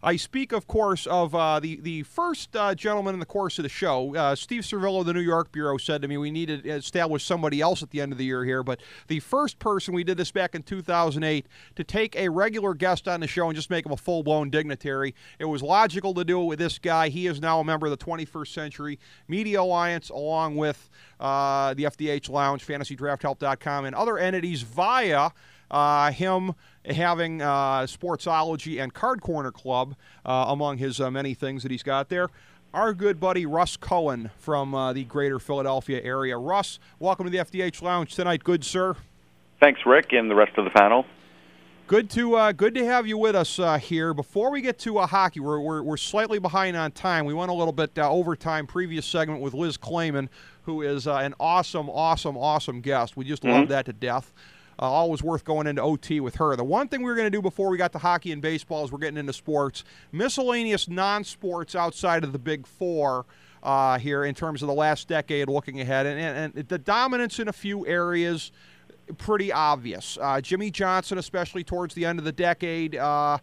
I speak, of course, of the first gentleman in the course of the show. Steve Servillo of the New York Bureau said to me we need to establish somebody else at the end of the year here, but the first person, we did this back in 2008, to take a regular guest on the show and just make him a full-blown dignitary. It was logical to do it with this guy. He is now a member of the 21st Century Media Alliance, along with the FDH Lounge, FantasyDraftHelp.com, and other entities via him having Sportsology and Card Corner Club among his many things that he's got there. Our good buddy Russ Cohen from the greater Philadelphia area. Russ, welcome to the FDH Lounge tonight. Good, sir. Thanks, Rick, and the rest of the panel. Good to have you with us here. Before we get to hockey, we're slightly behind on time. We went a little bit overtime previous segment with Liz Clayman, who is an awesome guest. We just love that to death. Always worth going into OT with her. The one thing we were going to do before we got to hockey and baseball is we're getting into sports. Miscellaneous non-sports outside of the Big Four here in terms of the last decade looking ahead. And the dominance in a few areas, pretty obvious. Jimmy Johnson, especially towards the end of the decade, in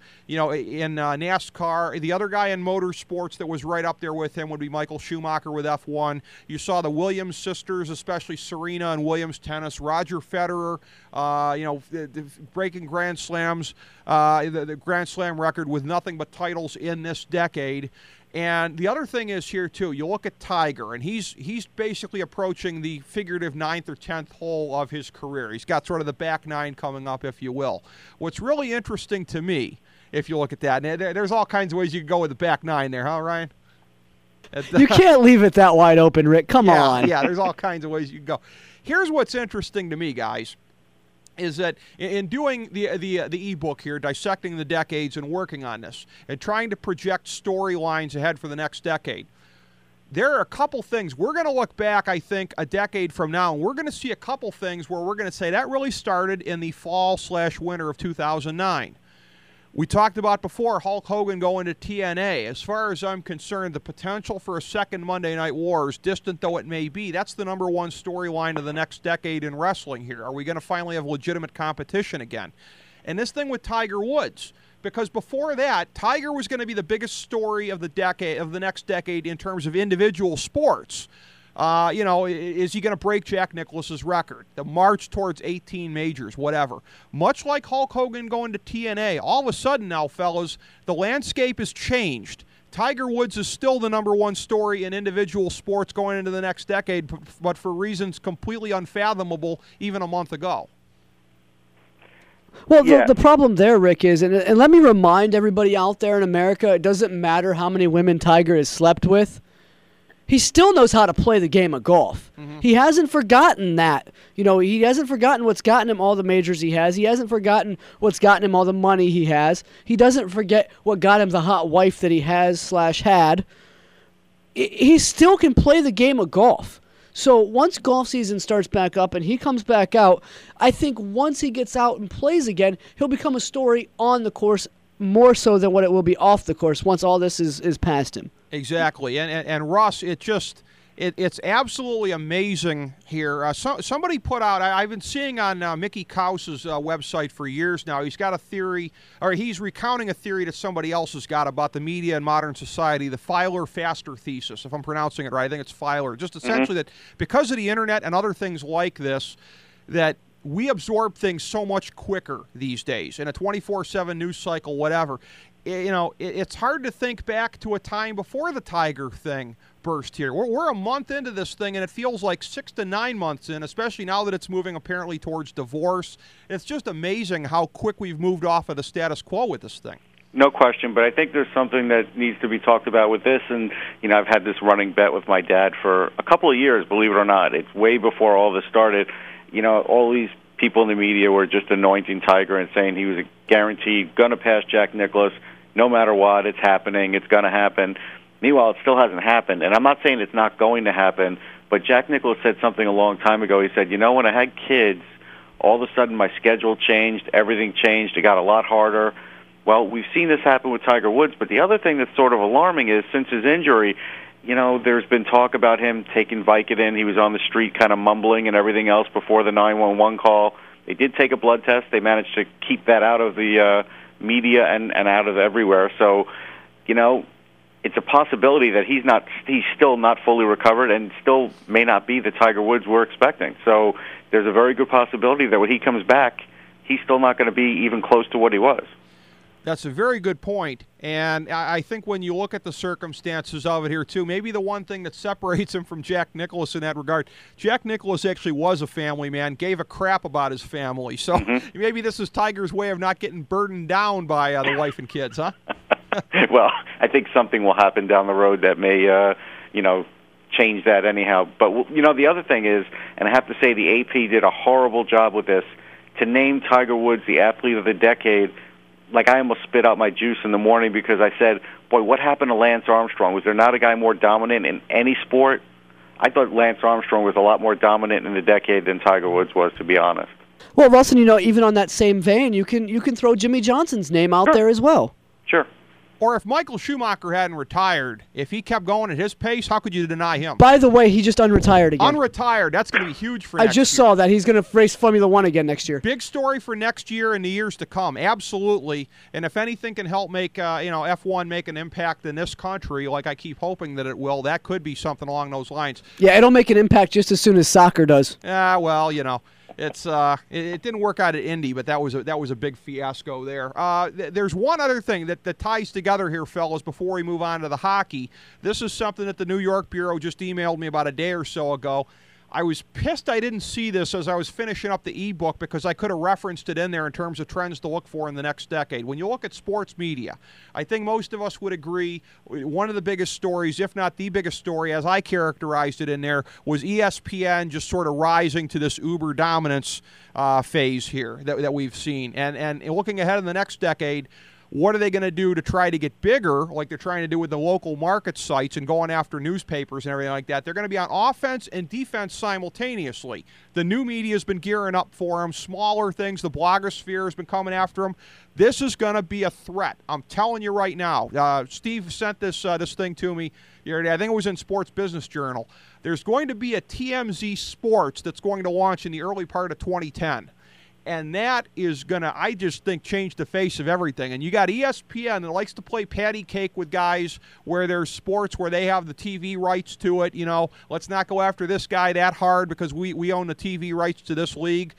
NASCAR. The other guy in motorsports that was right up there with him would be Michael Schumacher with F1. You saw the Williams sisters, especially Serena and Williams tennis. Roger Federer, breaking Grand Slams, the Grand Slam record with nothing but titles in this decade. And the other thing is here, too, you look at Tiger, and he's basically approaching the figurative 9th or 10th hole of his career. He's got sort of the back nine coming up, if you will. What's really interesting to me, if you look at that, and there's all kinds of ways you can go with the back nine there, huh, Ryan? You can't leave it that wide open, Rick. Come on. Yeah, there's all kinds of ways you can go. Here's what's interesting to me, guys, is that in doing the e-book here, dissecting the decades and working on this, and trying to project storylines ahead for the next decade, there are a couple things. We're going to look back, I think, a decade from now, and we're going to see a couple things where we're going to say that really started in the fall/winter of 2009. We talked about before Hulk Hogan going to TNA. As far as I'm concerned, the potential for a second Monday Night Wars, distant though it may be, that's the number one storyline of the next decade in wrestling here. Are we going to finally have legitimate competition again? And this thing with Tiger Woods, because before that, Tiger was going to be the biggest story of the next decade in terms of individual sports. Is he going to break Jack Nicklaus's record? The march towards 18 majors, whatever. Much like Hulk Hogan going to TNA, all of a sudden now, fellas, the landscape has changed. Tiger Woods is still the number one story in individual sports going into the next decade, but for reasons completely unfathomable even a month ago. Well, the problem there, Rick, is, and let me remind everybody out there in America, it doesn't matter how many women Tiger has slept with. He still knows how to play the game of golf. Mm-hmm. He hasn't forgotten that. He hasn't forgotten what's gotten him all the majors he has. He hasn't forgotten what's gotten him all the money he has. He doesn't forget what got him the hot wife that he has/had. He still can play the game of golf. So once golf season starts back up and he comes back out, I think once he gets out and plays again, he'll become a story on the course more so than what it will be off the course once all this is past him. Exactly. And Russ, it's absolutely amazing here. Somebody put out, I've been seeing on Mickey Kaus's website for years now, he's got a theory, or he's recounting a theory that somebody else has got about the media and modern society, the Filer-Faster thesis, if I'm pronouncing it right. I think it's Filer. Just essentially that because of the internet and other things like this, that we absorb things so much quicker these days in a 24/7 news cycle, whatever. It's hard to think back to a time before the Tiger thing burst here. We're a month into this thing, and it feels like 6 to 9 months in, especially now that it's moving apparently towards divorce. It's just amazing how quick we've moved off of the status quo with this thing. No question, but I think there's something that needs to be talked about with this, and I've had this running bet with my dad for a couple of years, believe it or not. It's way before all this started. All these people in the media were just anointing Tiger and saying he was a guaranteed going to pass Jack Nicklaus no matter what. It's happening. It's going to happen. Meanwhile, it still hasn't happened. And I'm not saying it's not going to happen, but Jack Nicklaus said something a long time ago. He said, when I had kids, all of a sudden my schedule changed. Everything changed. It got a lot harder. Well, we've seen this happen with Tiger Woods, but the other thing that's sort of alarming is since his injury, there's been talk about him taking Vicodin. He was on the street kind of mumbling and everything else before the 911 call. They did take a blood test. They managed to keep that out of the media and out of everywhere. So it's a possibility that he's still not fully recovered and still may not be the Tiger Woods we're expecting. So there's a very good possibility that when he comes back, he's still not going to be even close to what he was. That's a very good point, and I think when you look at the circumstances of it here, too, maybe the one thing that separates him from Jack Nicklaus in that regard, Jack Nicklaus actually was a family man, gave a crap about his family, so maybe this is Tiger's way of not getting burdened down by the wife and kids, huh? Well, I think something will happen down the road that may, change that anyhow. But, the other thing is, and I have to say the AP did a horrible job with this, to name Tiger Woods the athlete of the decade. Like, I almost spit out my juice in the morning because I said, boy, what happened to Lance Armstrong? Was there not a guy more dominant in any sport? I thought Lance Armstrong was a lot more dominant in the decade than Tiger Woods was, to be honest. Well, Russ, even on that same vein, you can throw Jimmy Johnson's name out there as well. Sure. Or if Michael Schumacher hadn't retired, if he kept going at his pace, how could you deny him? By the way, he just unretired again. Unretired. That's going to be huge for next year. I just saw that. He's going to race Formula One again next year. Big story for next year and the years to come. Absolutely. And if anything can help make F1 make an impact in this country, like I keep hoping that it will, that could be something along those lines. Yeah, it'll make an impact just as soon as soccer does. Well, It's it didn't work out at Indy, but that was a big fiasco there. There's one other thing that ties together here, fellas, before we move on to the hockey. This is something that the New York Bureau just emailed me about a day or so ago. I was pissed I didn't see this as I was finishing up the ebook because I could have referenced it in there in terms of trends to look for in the next decade. When you look at sports media, I think most of us would agree one of the biggest stories, if not the biggest story, as I characterized it in there, was ESPN just sort of rising to this uber dominance phase here that we've seen. And looking ahead in the next decade, what are they going to do to try to get bigger, like they're trying to do with the local market sites and going after newspapers and everything like that? They're going to be on offense and defense simultaneously. The new media has been gearing up for them. Smaller things, the blogosphere has been coming after them. This is going to be a threat. I'm telling you right now. Steve sent this thing to me the other day. I think it was in Sports Business Journal. There's going to be a TMZ Sports that's going to launch in the early part of 2010. And that is going to, I just think, change the face of everything. And you got ESPN that likes to play patty cake with guys where there's sports where they have the TV rights to it. Let's not go after this guy that hard because we own the TV rights to this league.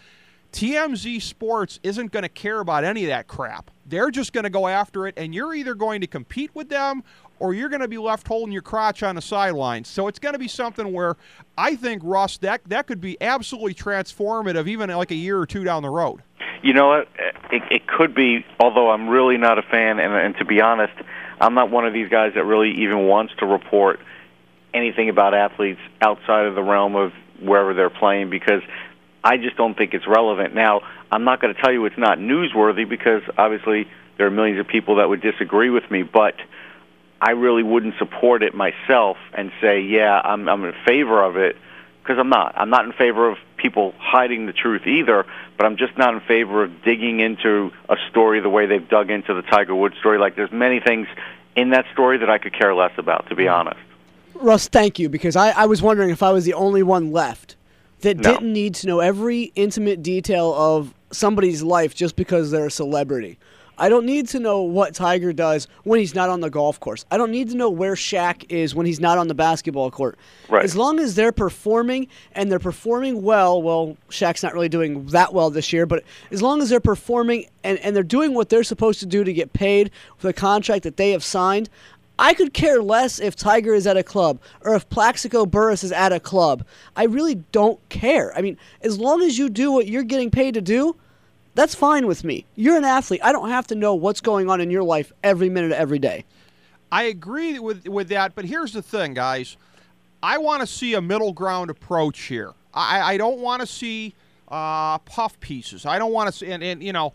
TMZ Sports isn't going to care about any of that crap. They're just going to go after it, and you're either going to compete with them or you're going to be left holding your crotch on the sidelines. So it's going to be something where I think, Russ, that could be absolutely transformative even like a year or two down the road. You know what? It could be, although I'm really not a fan, and to be honest, I'm not one of these guys that really even wants to report anything about athletes outside of the realm of wherever they're playing because I just don't think it's relevant. Now, I'm not going to tell you it's not newsworthy because obviously there are millions of people that would disagree with me, but I really wouldn't support it myself and say, yeah, I'm in favor of it, because I'm not. I'm not in favor of people hiding the truth either, but I'm just not in favor of digging into a story the way they've dug into the Tiger Woods story. Like, there's many things in that story that I could care less about, to be honest. Russ, thank you, because I was wondering if I was the only one left that didn't need to know every intimate detail of somebody's life just because they're a celebrity. I don't need to know what Tiger does when he's not on the golf course. I don't need to know where Shaq is when he's not on the basketball court. Right. As long as they're performing, and they're performing well, Shaq's not really doing that well this year, but as long as they're performing and they're doing what they're supposed to do to get paid for the contract that they have signed, I could care less if Tiger is at a club or if Plaxico Burress is at a club. I really don't care. I mean, as long as you do what you're getting paid to do, that's fine with me. You're an athlete. I don't have to know what's going on in your life every minute of every day. I agree with that, but here's the thing, guys. I want to see a middle ground approach here. I don't want to see puff pieces. I don't want to see, and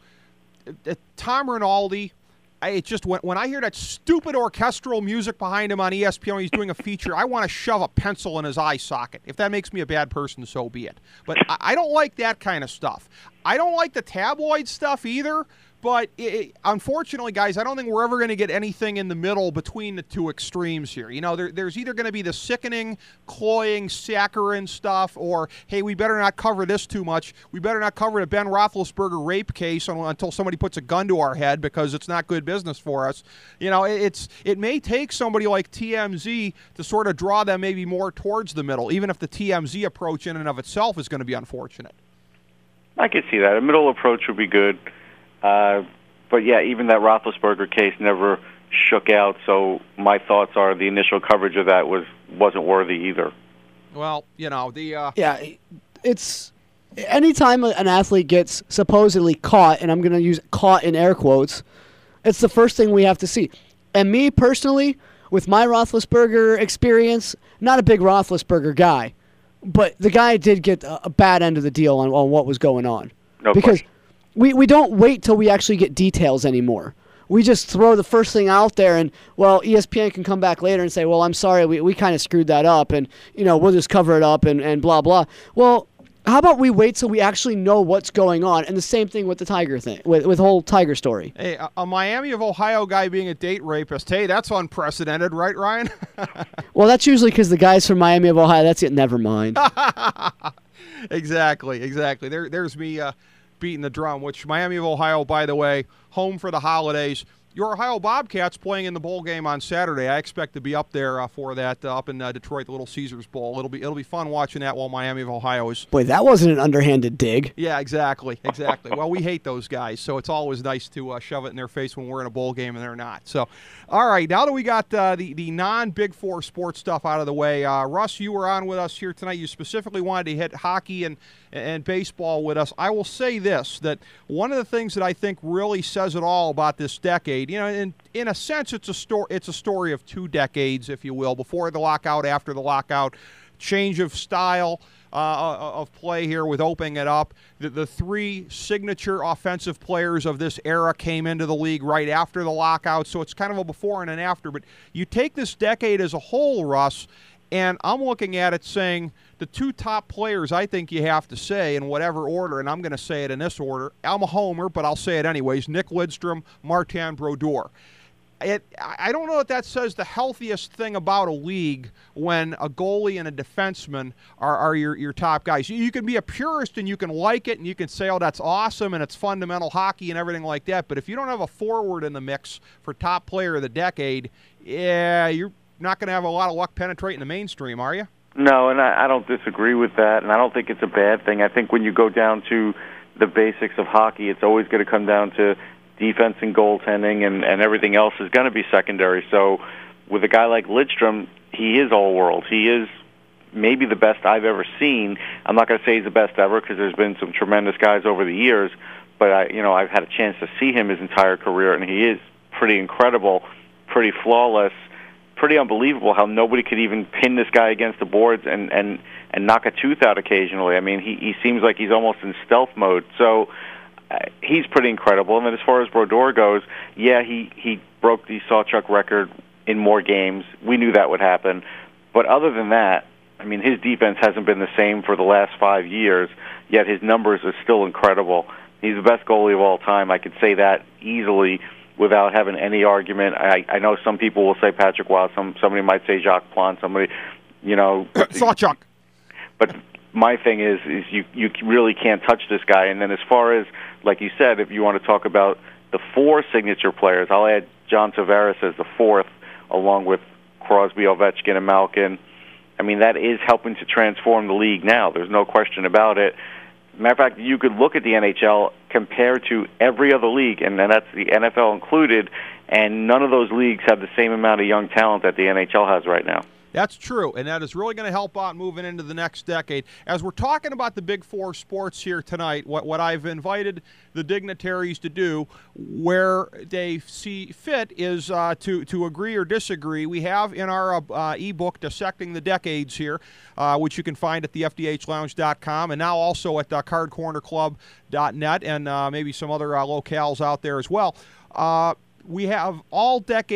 Tom Rinaldi, it just when I hear that stupid orchestral music behind him on ESPN when he's doing a feature, I want to shove a pencil in his eye socket. If that makes me a bad person, so be it. But I don't like that kind of stuff. I don't like the tabloid stuff either, But unfortunately, guys, I don't think we're ever going to get anything in the middle between the two extremes here. You know, there's either going to be the sickening, cloying, saccharine stuff, or, hey, we better not cover this too much. We better not cover the Ben Roethlisberger rape case until somebody puts a gun to our head because it's not good business for us. You know, it may take somebody like TMZ to sort of draw them maybe more towards the middle, even if the TMZ approach in and of itself is going to be unfortunate. I could see that. A middle approach would be good. But, yeah, even that Roethlisberger case never shook out, so my thoughts are the initial coverage of that wasn't worthy either. Well, you know, Yeah, it's... Anytime an athlete gets supposedly caught, and I'm going to use caught in air quotes, it's the first thing we have to see. And me, personally, with my Roethlisberger experience, not a big Roethlisberger guy, but the guy did get a bad end of the deal on what was going on. No because question. we don't wait till we actually get details anymore. We just throw the first thing out there, and, well, ESPN can come back later and say, well, I'm sorry, we kind of screwed that up, and, you know, we'll just cover it up and blah, blah. Well, how about we wait till we actually know what's going on? And the same thing with the Tiger thing, with whole Tiger story. Hey, a Miami of Ohio guy being a date rapist, hey, that's unprecedented, right, Ryan? Well, that's usually because the guys from Miami of Ohio, that's it, never mind. Exactly. There's me beating the drum, which Miami of Ohio, by the way, home for the holidays. Your Ohio Bobcats playing in the bowl game on Saturday. I expect to be up there for that, up in Detroit, the Little Caesars Bowl. It'll be fun watching that while Miami of Ohio is. Boy, that wasn't an underhanded dig. Yeah, exactly. Well, we hate those guys, so it's always nice to shove it in their face when we're in a bowl game and they're not. So, all right, now that we got the non-Big Four sports stuff out of the way, Russ, you were on with us here tonight. You specifically wanted to hit hockey and baseball with us. I will say this, that one of the things that I think really says it all about this decade, you know, in a sense, it's a story of 2 decades, if you will, before the lockout, after the lockout, change of style of play here with opening it up. The 3 signature offensive players of this era came into the league right after the lockout, so it's kind of a before and an after. But you take this decade as a whole, Russ, and I'm looking at it saying the 2 top players I think you have to say in whatever order, and I'm going to say it in this order. I'm a homer, but I'll say it anyways. Nick Lidstrom, Martin Brodeur. I don't know if that says the healthiest thing about a league when a goalie and a defenseman are your top guys. You can be a purist and you can like it and you can say, oh, that's awesome and it's fundamental hockey and everything like that. But if you don't have a forward in the mix for top player of the decade, yeah, you're not going to have a lot of luck penetrating the mainstream, are you? No, and I don't disagree with that, and I don't think it's a bad thing. I think when you go down to the basics of hockey, it's always going to come down to defense and goaltending, and everything else is going to be secondary. So with a guy like Lidstrom, he is all-world. He is maybe the best I've ever seen. I'm not going to say he's the best ever because there's been some tremendous guys over the years, but I've had a chance to see him his entire career, and he is pretty incredible, pretty flawless, pretty unbelievable how nobody could even pin this guy against the boards and knock a tooth out occasionally. I mean, he seems like he's almost in stealth mode. So he's pretty incredible. And then as far as Brodeur goes, yeah, he broke the Sawchuk record in more games. We knew that would happen. But other than that, I mean, his defense hasn't been the same for the last 5 years, yet his numbers are still incredible. He's the best goalie of all time. I could say that easily without having any argument. I know some people will say Patrick Waugh. Somebody might say Jacques Plante. Somebody, Sawchuk. But my thing is you really can't touch this guy. And then as far as, like you said, if you want to talk about the 4 signature players, I'll add John Tavares as the 4th, along with Crosby, Ovechkin, and Malkin. I mean, that is helping to transform the league now. There's no question about it. Matter of fact, you could look at the NHL compared to every other league, and that's the NFL included, and none of those leagues have the same amount of young talent that the NHL has right now. That's true, and that is really going to help out moving into the next decade. As we're talking about the Big Four sports here tonight, what I've invited the dignitaries to do, where they see fit, is to agree or disagree. We have in our ebook, Dissecting the Decades here, which you can find at the FDHLounge.com, and now also at cardcornerclub.net, and maybe some other locales out there as well. We have all decade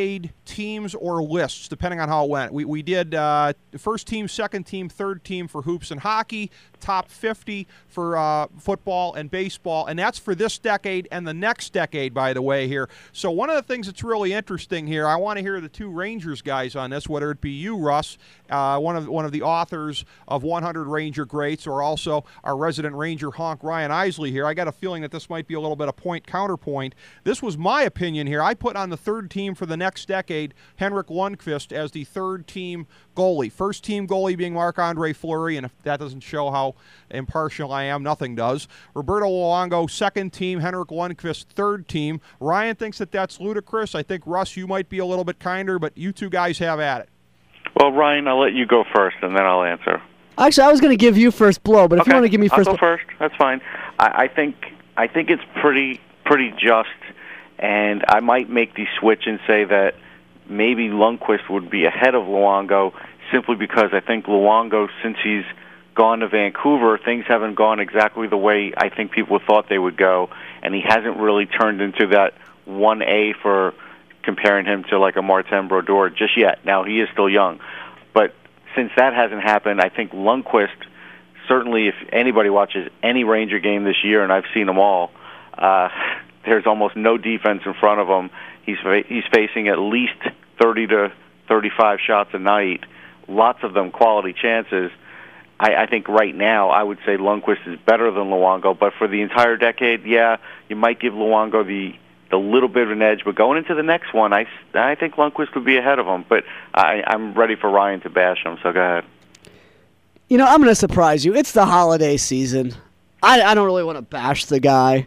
teams or lists, depending on how it went. We did first team, second team, third team for hoops and hockey, top 50 for football and baseball, and that's for this decade and the next decade, by the way, here. So one of the things that's really interesting here, I want to hear the two Rangers guys on this, whether it be you, Russ, one of the authors of 100 Ranger Greats, or also our resident Ranger honk, Ryan Isley here. I got a feeling that this might be a little bit of point-counterpoint. This was my opinion here. I put on the third team for the next decade Henrik Lundqvist as the third team goalie. First team goalie being Marc-Andre Fleury, and if that doesn't show how impartial I am, nothing does. Roberto Luongo, second team. Henrik Lundqvist, third team. Ryan thinks that that's ludicrous. I think, Russ, you might be a little bit kinder, but you two guys have at it. Well, Ryan, I'll let you go first, and then I'll answer. Actually, I was going to give you first blow, but if you want to give me first I'll go first. That's fine. I think it's pretty just, and I might make the switch and say that maybe Lundqvist would be ahead of Luongo simply because I think Luongo, since he's gone to Vancouver, things haven't gone exactly the way I think people thought they would go, and he hasn't really turned into that 1A for comparing him to like a Martin Brodeur just yet. Now, he is still young, but since that hasn't happened, I think Lundqvist, certainly if anybody watches any Ranger game this year, and I've seen them all, there's almost no defense in front of him. He's facing at least 30 to 35 shots a night, lots of them quality chances. I think right now I would say Lundqvist is better than Luongo, but for the entire decade, yeah, you might give Luongo the little bit of an edge. But going into the next one, I think Lundqvist would be ahead of him. But I'm ready for Ryan to bash him, so go ahead. You know, I'm going to surprise you. It's the holiday season. I don't really want to bash the guy.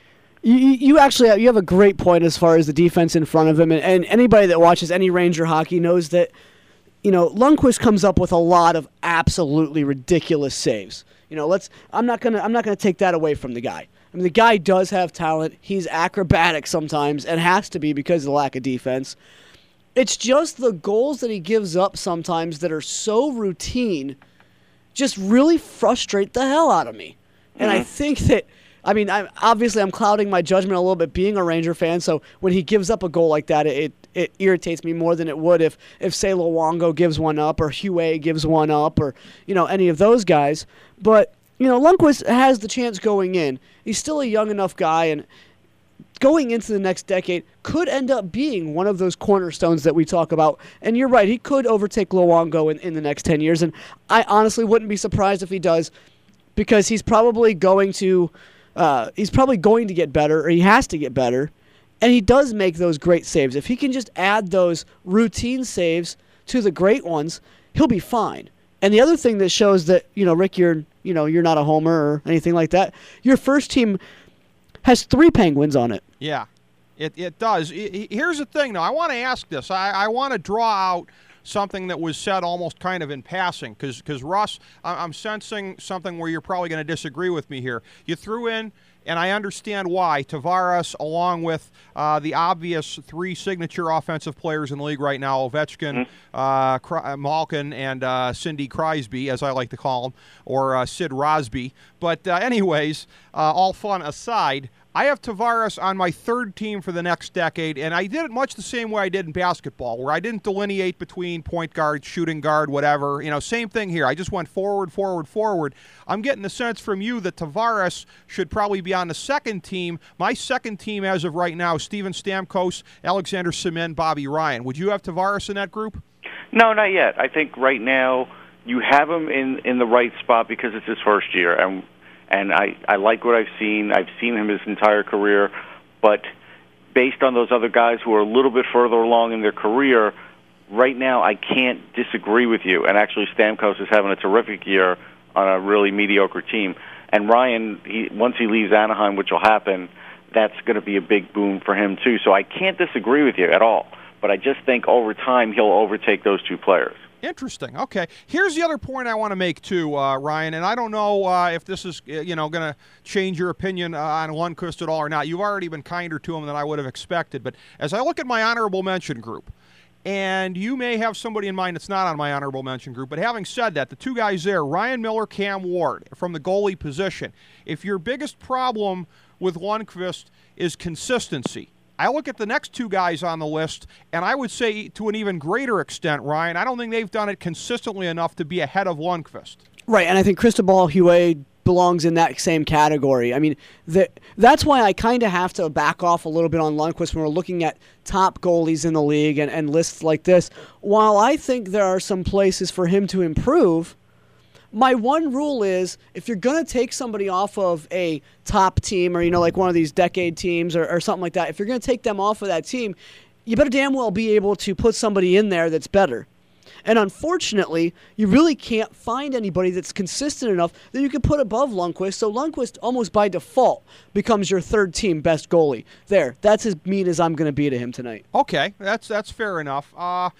You actually have a great point as far as the defense in front of him, and anybody that watches any Ranger hockey knows that, you know, Lundqvist comes up with a lot of absolutely ridiculous saves. You know, I'm not gonna take that away from the guy. I mean, the guy does have talent. He's acrobatic sometimes, and has to be because of the lack of defense. It's just the goals that he gives up sometimes that are so routine just really frustrate the hell out of me. And I think that, I mean, I'm clouding my judgment a little bit being a Ranger fan, so when he gives up a goal like that, it irritates me more than it would if say, Luongo gives one up, or Huey gives one up, or, you know, any of those guys. But, you know, Lundqvist has the chance going in. He's still a young enough guy, and going into the next decade could end up being one of those cornerstones that we talk about. And you're right, he could overtake Luongo in the next 10 years, and I honestly wouldn't be surprised if he does, because he's probably going to get better, or he has to get better, and he does make those great saves. If he can just add those routine saves to the great ones, he'll be fine. And the other thing that shows that, you know, Rick, you're not a homer or anything like that. Your first team has 3 Penguins on it. Yeah, it does. Here's the thing, though. I want to ask this. I want to draw out something that was said almost kind of in passing, because Russ, I'm sensing something where you're probably going to disagree with me here. You threw in, and I understand why, Tavares, along with the obvious 3 signature offensive players in the league right now, Ovechkin, Malkin, and Cindy Crosby, as I like to call him, or Sid Rosby. But anyways, all fun aside, I have Tavares on my third team for the next decade, and I did it much the same way I did in basketball, where I didn't delineate between point guard, shooting guard, whatever. You know, same thing here. I just went forward, forward, forward. I'm getting the sense from you that Tavares should probably be on the second team. My second team as of right now, Steven Stamkos, Alexander Semin, Bobby Ryan. Would you have Tavares in that group? No, not yet. I think right now you have him in the right spot because it's his first year, and I like what I've seen. I've seen him his entire career, but based on those other guys who are a little bit further along in their career, right now I can't disagree with you. And actually, Stamkos is having a terrific year on a really mediocre team. And Ryan, once he leaves Anaheim, which will happen, that's going to be a big boom for him too. So I can't disagree with you at all. But I just think over time he'll overtake those 2 players. Interesting. Okay. Here's the other point I want to make too, Ryan, and I don't know if this is going to change your opinion on Lundqvist at all or not. You've already been kinder to him than I would have expected. But as I look at my honorable mention group, and you may have somebody in mind that's not on my honorable mention group, but having said that, the 2 guys there, Ryan Miller, Cam Ward, from the goalie position, if your biggest problem with Lundqvist is consistency, I look at the next two guys on the list, and I would say to an even greater extent, Ryan, I don't think they've done it consistently enough to be ahead of Lundqvist. Right, and I think Cristobal Huet belongs in that same category. I mean, that's why I kind of have to back off a little bit on Lundqvist when we're looking at top goalies in the league and lists like this. While I think there are some places for him to improve, my one rule is if you're going to take somebody off of a top team or, like one of these decade teams or something like that, if you're going to take them off of that team, you better damn well be able to put somebody in there that's better. And unfortunately, you really can't find anybody that's consistent enough that you can put above Lundqvist. So Lundqvist almost by default becomes your third team best goalie. There, that's as mean as I'm going to be to him tonight. Okay, that's fair enough.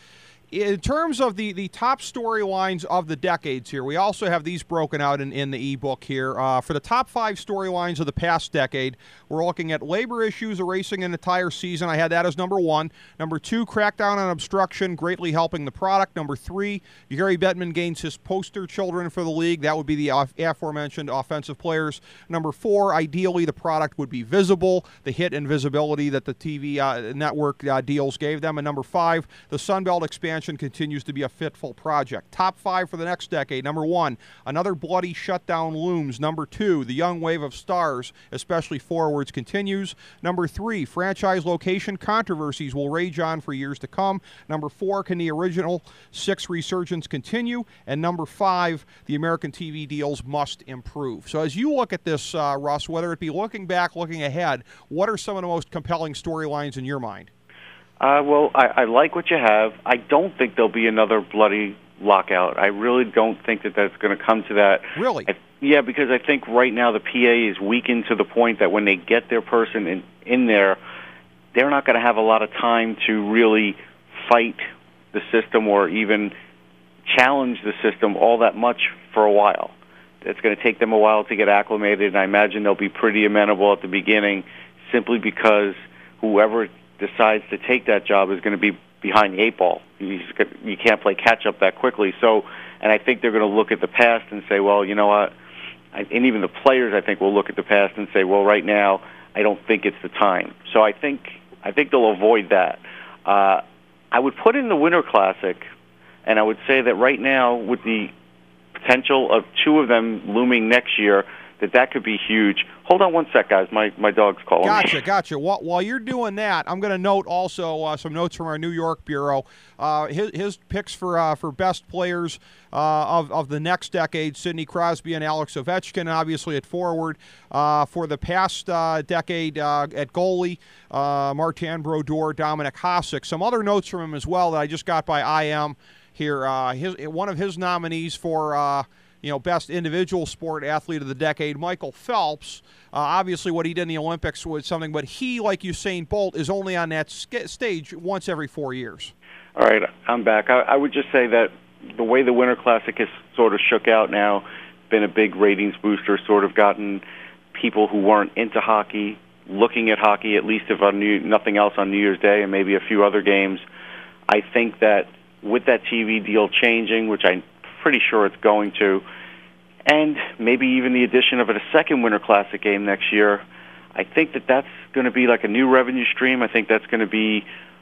In terms of the top storylines of the decades here, we also have these broken out in the ebook here. For the top 5 storylines of the past decade, we're looking at labor issues erasing an entire season. I had that as number 1. Number 2, crackdown on obstruction, greatly helping the product. Number 3, Gary Bettman gains his poster children for the league. That would be the aforementioned offensive players. Number 4, ideally the product would be visible, the hit and visibility that the TV network deals gave them. And number 5, the Sunbelt expansion continues to be a fitful project. Top 5 for the next decade. Number 1, another bloody shutdown looms. Number 2, the young wave of stars, especially forwards, continues. Number 3, franchise location controversies will rage on for years to come. Number 4, can the original 6 resurgence continue? And number 5, the American TV deals must improve. So as you look at this, Russ, whether it be looking back, looking ahead, what are some of the most compelling storylines in your mind? Well, I like what you have. I don't think there'll be another bloody lockout. I really don't think that that's going to come to that. Really? Yeah, because I think right now the PA is weakened to the point that when they get their person in there, they're not going to have a lot of time to really fight the system or even challenge the system all that much for a while. It's going to take them a while to get acclimated, and I imagine they'll be pretty amenable at the beginning simply because whoever decides to take that job is going to be behind the 8 ball. You can't play catch-up that quickly. So, and I think they're going to look at the past and say, well, you know what, and even the players, I think, will look at the past and say, well, right now, I don't think it's the time. So I think they'll avoid that. I would put in the Winter Classic, and I would say that right now, with the potential of 2 of them looming next year, that could be huge. Hold on one sec, guys. My dog's calling me. Gotcha. While you're doing that, I'm going to note also some notes from our New York bureau. His picks for best players of the next decade: Sidney Crosby and Alex Ovechkin, obviously at forward. For the past decade at goalie, Martin Brodeur, Dominic Hasek. Some other notes from him as well that I just got by IM here. One of his nominees for best individual sport athlete of the decade, Michael Phelps. Obviously, what he did in the Olympics was something, but he, like Usain Bolt, is only on that stage once every 4 years. All right, I'm back. I would just say that the way the Winter Classic has sort of shook out now, been a big ratings booster, sort of gotten people who weren't into hockey looking at hockey, at least if on nothing else on New Year's Day and maybe a few other games. I think that with that TV deal changing, which I'm pretty sure it's going to, and maybe even the addition of a second Winter Classic game next year, I think that's going to be like a new revenue stream. I think that's going to be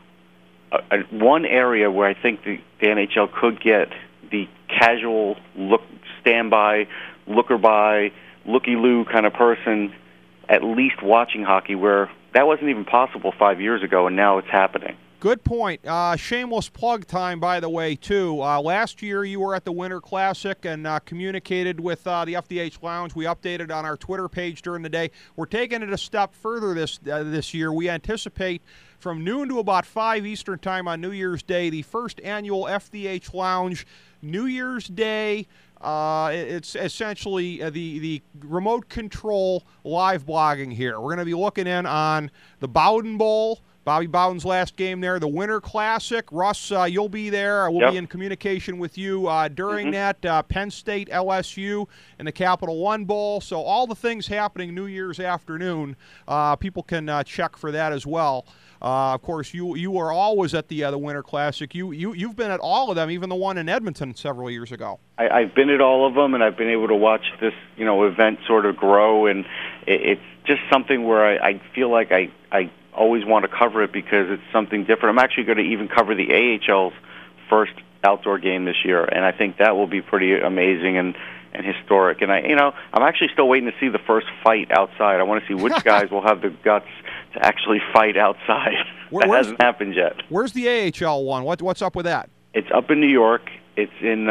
one area where I think the NHL could get the casual standby, looker-by, looky-loo kind of person at least watching hockey, where that wasn't even possible 5 years ago, and now it's happening. Good point. Shameless plug time, by the way, too. Last year you were at the Winter Classic and communicated with the FDH Lounge. We updated on our Twitter page during the day. We're taking it a step further this year. We anticipate from noon to about 5 Eastern Time on New Year's Day, the first annual FDH Lounge New Year's Day. It's essentially the remote control live blogging here. We're going to be looking in on the Bowden Bowl, Bobby Bowden's last game there, the Winter Classic. Russ, you'll be there. We'll be in communication with you during that. Penn State, LSU, and the Capital One Bowl. So all the things happening New Year's afternoon, people can check for that as well. Of course, you are always at the Winter Classic. You've been at all of them, even the one in Edmonton several years ago. I've been at all of them, and I've been able to watch this event sort of grow, and it's just something where I feel like I always want to cover it because it's something different. I'm actually going to even cover the AHL's first outdoor game this year, and I think that will be pretty amazing and historic. And I'm actually still waiting to see the first fight outside. I want to see which guys will have the guts to actually fight outside. That hasn't happened yet. Where's the AHL one? What's up with that? It's up in New York. It's in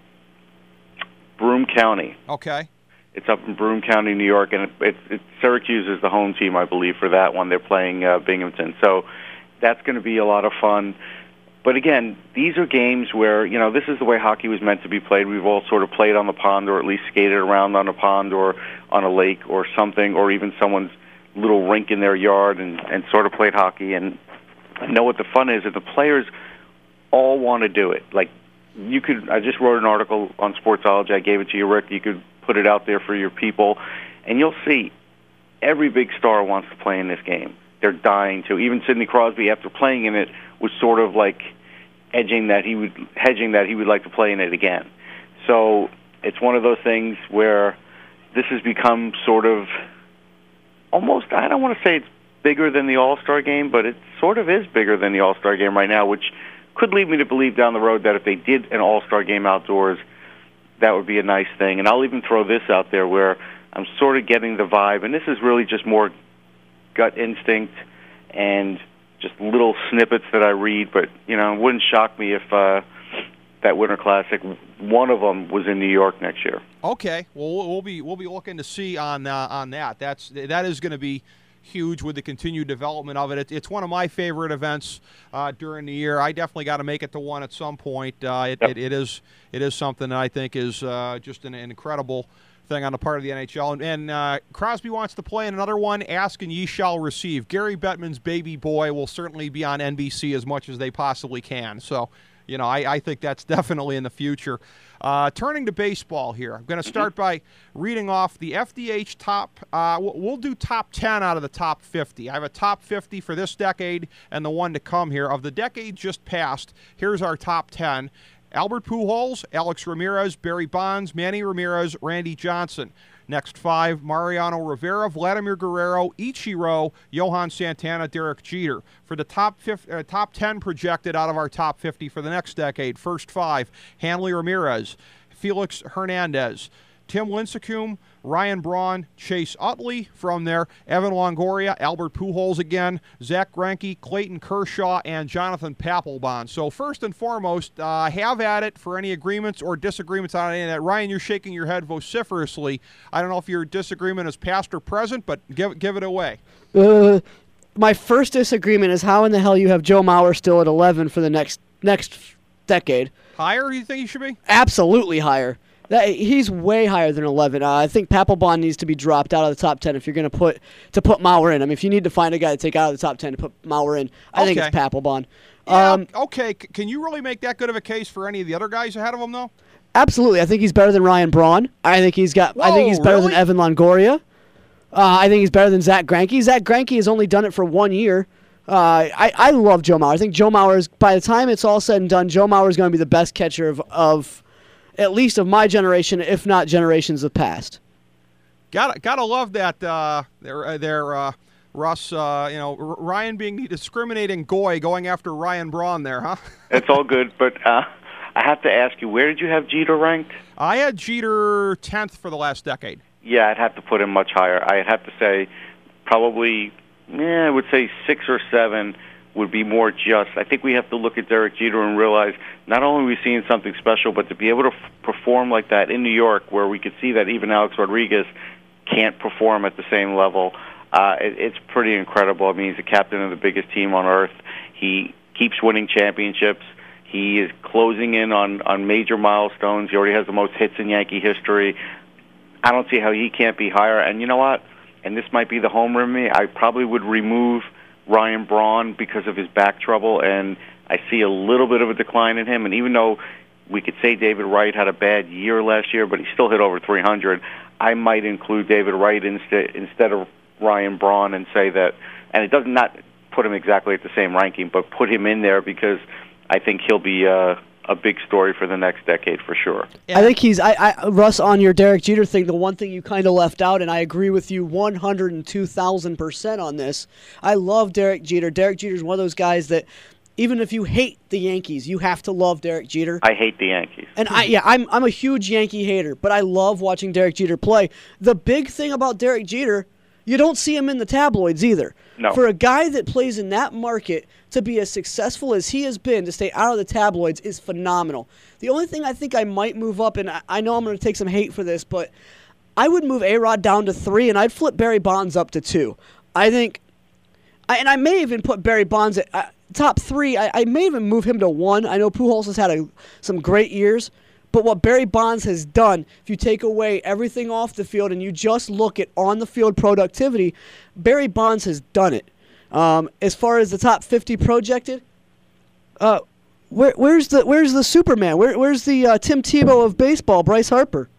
Broome County. Okay. It's up in Broome County, New York, and Syracuse is the home team, I believe, for that one. They're playing Binghamton. So that's going to be a lot of fun. But again, these are games where, this is the way hockey was meant to be played. We've all sort of played on the pond or at least skated around on a pond or on a lake or something, or even someone's little rink in their yard and sort of played hockey. And I know what the fun is, and the players all want to do it. Like, I just wrote an article on Sportsology. I gave it to you, Rick. You could put it out there for your people, and you'll see every big star wants to play in this game. They're dying to. Even Sidney Crosby, after playing in it, was sort of like hedging that he would like to play in it again. So it's one of those things where this has become sort of almost, I don't want to say it's bigger than the All-Star game, but it sort of is bigger than the All-Star game right now, which could lead me to believe down the road that if they did an All-Star game outdoors, that would be a nice thing. And I'll even throw this out there where I'm sort of getting the vibe, and this is really just more gut instinct and just little snippets that I read, but it wouldn't shock me if that Winter Classic, one of them, was in New York next year. Okay, well we'll be looking to see on that. That is going to be huge with the continued development of it. It's one of my favorite events during the year. I definitely got to make it to one at some point. It is something that I think is just an incredible thing on the part of the NHL. And Crosby wants to play in another one. Ask and ye shall receive. Gary Bettman's baby boy will certainly be on NBC as much as they possibly can. So, I think that's definitely in the future. Turning to baseball here, I'm going to start by reading off the FDH top. We'll do top 10 out of the top 50. I have a top 50 for this decade and the one to come here. Of the decade just passed, here's our top 10. Albert Pujols, Alex Ramirez, Barry Bonds, Manny Ramirez, Randy Johnson. Next 5, Mariano Rivera, Vladimir Guerrero, Ichiro, Johan Santana, Derek Jeter. For the top 10 projected out of our top 50 for the next decade, first 5, Hanley Ramirez, Felix Hernandez, Tim Lincecum, Ryan Braun, Chase Utley. From there, Evan Longoria, Albert Pujols again, Zach Greinke, Clayton Kershaw, and Jonathan Papelbon. So first and foremost, have at it for any agreements or disagreements on any of that. Ryan, you're shaking your head vociferously. I don't know if your disagreement is past or present, but give it away. My first disagreement is how in the hell you have Joe Mauer still at 11 for the next decade. Higher, you think he should be? Absolutely higher. He's way higher than 11. I think Papelbon needs to be dropped out of the top 10 if you're going to put Mauer in. I mean, if you need to find a guy to take out of the top 10 to put Mauer in, I think it's Papelbon. Yeah, okay. Can you really make that good of a case for any of the other guys ahead of him, though? Absolutely. I think he's better than Ryan Braun. I think he's better than Evan Longoria. I think he's better than Zach Greinke. Zach Greinke has only done it for 1 year. I love Joe Mauer. I think Joe Mauer is, by the time it's all said and done, Joe Mauer is going to be the best catcher of at least of my generation, if not generations of past. Gotta love that. Russ. Ryan being the discriminating goy going after Ryan Braun there, huh? It's all good, but I have to ask you, where did you have Jeter ranked? I had Jeter 10th for the last decade. Yeah, I'd have to put him much higher. I'd have to say probably, I would say 6 or 7 would be more just. I think we have to look at Derek Jeter and realize not only are we seeing something special, but to be able to perform like that in New York, where we could see that even Alex Rodriguez can't perform at the same level, it's pretty incredible. I mean, he's the captain of the biggest team on earth. He keeps winning championships. He is closing in on major milestones. He already has the most hits in Yankee history. I don't see how he can't be higher. And you know what? And this might be the homer in me. I probably would remove Ryan Braun because of his back trouble, and I see a little bit of a decline in him. And even though we could say David Wright had a bad year last year, but he still hit over 300, I might include David Wright instead of Ryan Braun and say that, and it does not put him exactly at the same ranking, but put him in there because I think he'll be a a big story for the next decade for sure. I think he's Russ, on your Derek Jeter thing, the one thing you kind of left out, and I agree with you 102,000% on this. I love Derek Jeter. Derek Jeter is one of those guys that even if you hate the Yankees, you have to love Derek Jeter. I hate the Yankees. And I'm a huge Yankee hater, but I love watching Derek Jeter play. The big thing about Derek Jeter, you don't see him in the tabloids either. No. For a guy that plays in that market to be as successful as he has been, to stay out of the tabloids is phenomenal. The only thing I think I might move up, and I know I'm going to take some hate for this, but I would move A-Rod down to 3, and I'd flip Barry Bonds up to 2. I think, and I may even put Barry Bonds at top 3. I may even move him to 1. I know Pujols has had some great years, but what Barry Bonds has done, if you take away everything off the field and you just look at on-the-field productivity, Barry Bonds has done it. As far as the top 50 projected, where's the Superman? Where's the Tim Tebow of baseball, Bryce Harper?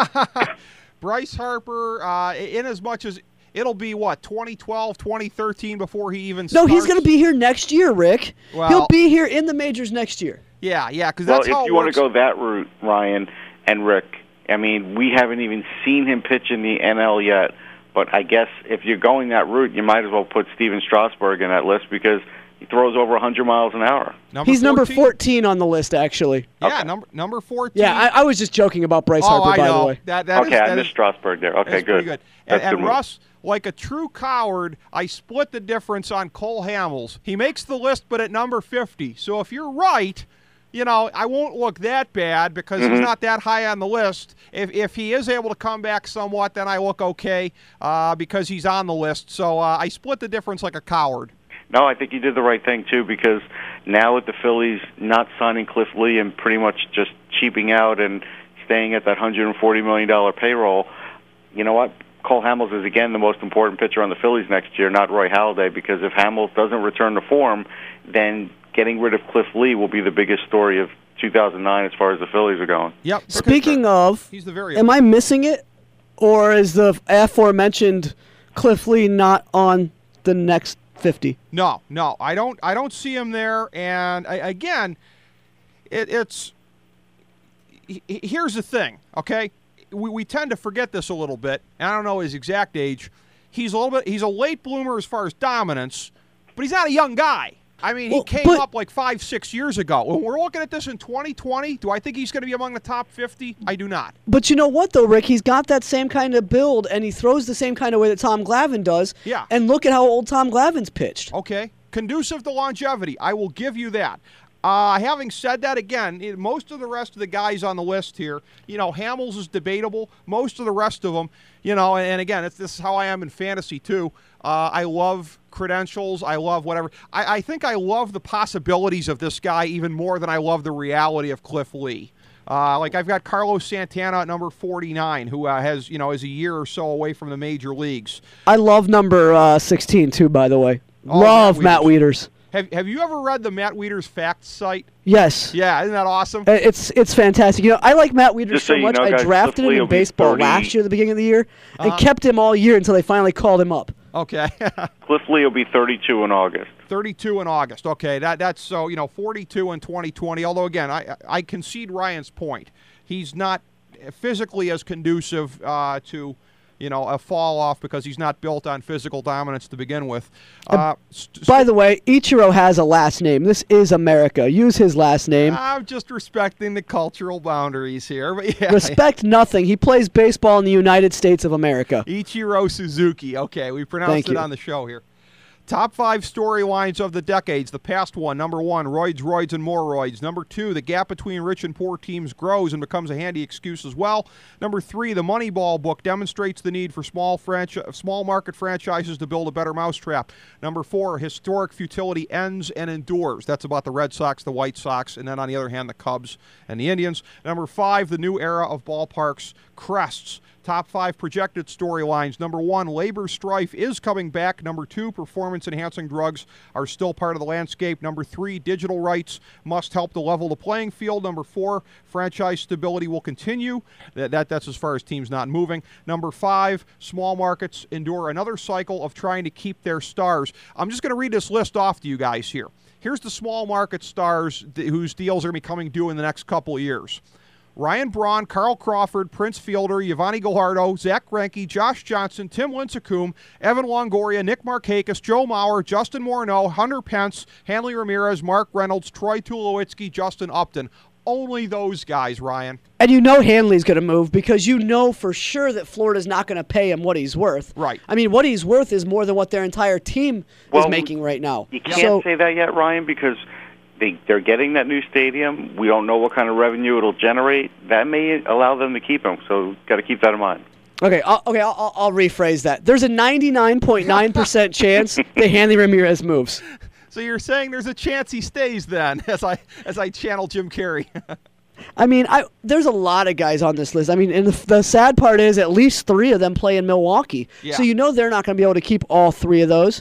Bryce Harper, in as much as it'll be, 2012, 2013 before he even starts? No, he's going to be here next year, Rick. Well, he'll be here in the majors next year. Yeah, because that's how it works. Well, if you want to go that route, Ryan and Rick, I mean, we haven't even seen him pitch in the NL yet. But I guess if you're going that route, you might as well put Steven Strasburg in that list because he throws over 100 miles an hour. He's number 14 on the list, actually. Yeah, okay. number 14. Yeah, I was just joking about Bryce Harper, by the way. I missed Strasburg there. Okay, good. Good. That's And good Russ, like a true coward, I split the difference on Cole Hamels. He makes the list, but at number 50. So if you're right, I won't look that bad because he's not that high on the list. If he is able to come back somewhat, then I look okay because he's on the list. So I split the difference like a coward. No, I think you did the right thing, too, because now with the Phillies not signing Cliff Lee and pretty much just cheaping out and staying at that $140 million payroll, you know what? Cole Hamels is, again, the most important pitcher on the Phillies next year, not Roy Halladay, because if Hamels doesn't return to form, then getting rid of Cliff Lee will be the biggest story of 2009 as far as the Phillies are going. Yep. Speaking of, he's the am I missing it, or is the aforementioned Cliff Lee not on the next 50? No, I don't see him there. And it's here's the thing, okay? We tend to forget this a little bit. And I don't know his exact age. He's a late bloomer as far as dominance, but he's not a young guy. I mean, he came up like 5-6 years ago. When we're looking at this in 2020, do I think he's going to be among the top 50? I do not. But you know what, though, Rick? He's got that same kind of build, and he throws the same kind of way that Tom Glavine does. Yeah. And look at how old Tom Glavine's pitched. Okay. Conducive to longevity. I will give you that. Having said that, again, most of the rest of the guys on the list here, Hamels is debatable. Most of the rest of them, and again, this is how I am in fantasy too. I love credentials. I love whatever. I think I love the possibilities of this guy even more than I love the reality of Cliff Lee. Like I've got Carlos Santana at number 49, who is a year or so away from the major leagues. I love number 16 too, by the way. Love Matt Wieters. Have you ever read the Matt Wieters Facts site? Yes. Yeah, isn't that awesome? It's fantastic. I like Matt Wieters so much. Guys, I drafted him in baseball last year at the beginning of the year and kept him all year until they finally called him up. Okay. Cliff Lee will be 32 in August. 32 in August. Okay, that's so 42 in 2020. Although again, I concede Ryan's point. He's not physically as conducive to a fall off because he's not built on physical dominance to begin with. By the way, Ichiro has a last name. This is America. Use his last name. I'm just respecting the cultural boundaries here. But yeah. Respect nothing. He plays baseball in the United States of America. Ichiro Suzuki. Okay, we pronounced it on the show here. Top 5 storylines of the decades. The past one, number 1, roids, and more roids. Number 2, the gap between rich and poor teams grows and becomes a handy excuse as well. Number 3, the Moneyball book demonstrates the need for small market franchises to build a better mousetrap. Number 4, historic futility ends and endures. That's about the Red Sox, the White Sox, and then on the other hand, the Cubs and the Indians. Number 5, the new era of ballparks crests. Top 5 projected storylines. Number 1, labor strife is coming back. Number 2, performance-enhancing drugs are still part of the landscape. Number 3, digital rights must help to level the playing field. Number 4, franchise stability will continue. That's as far as teams not moving. Number 5, small markets endure another cycle of trying to keep their stars. I'm just going to read this list off to you guys here. Here's the small market stars whose deals are becoming due in the next couple of years. Ryan Braun, Carl Crawford, Prince Fielder, Yvonne Gallardo, Zach Greinke, Josh Johnson, Tim Lincecum, Evan Longoria, Nick Markakis, Joe Mauer, Justin Morneau, Hunter Pence, Hanley Ramirez, Mark Reynolds, Troy Tulowitzki, Justin Upton. Only those guys, Ryan. And you know Hanley's going to move because you know for sure that Florida's not going to pay him what he's worth. Right. I mean, what he's worth is more than what their entire team is making right now. You can't say that yet, Ryan, because they're getting that new stadium. We don't know what kind of revenue it'll generate. That may allow them to keep him, so got to keep that in mind. Okay, I'll rephrase that. There's a 99.9% chance that Hanley Ramirez moves. So you're saying there's a chance he stays then, as I channel Jim Carrey. I mean, there's a lot of guys on this list. I mean, and the sad part is at least 3 of them play in Milwaukee. Yeah. So you know they're not going to be able to keep all 3 of those.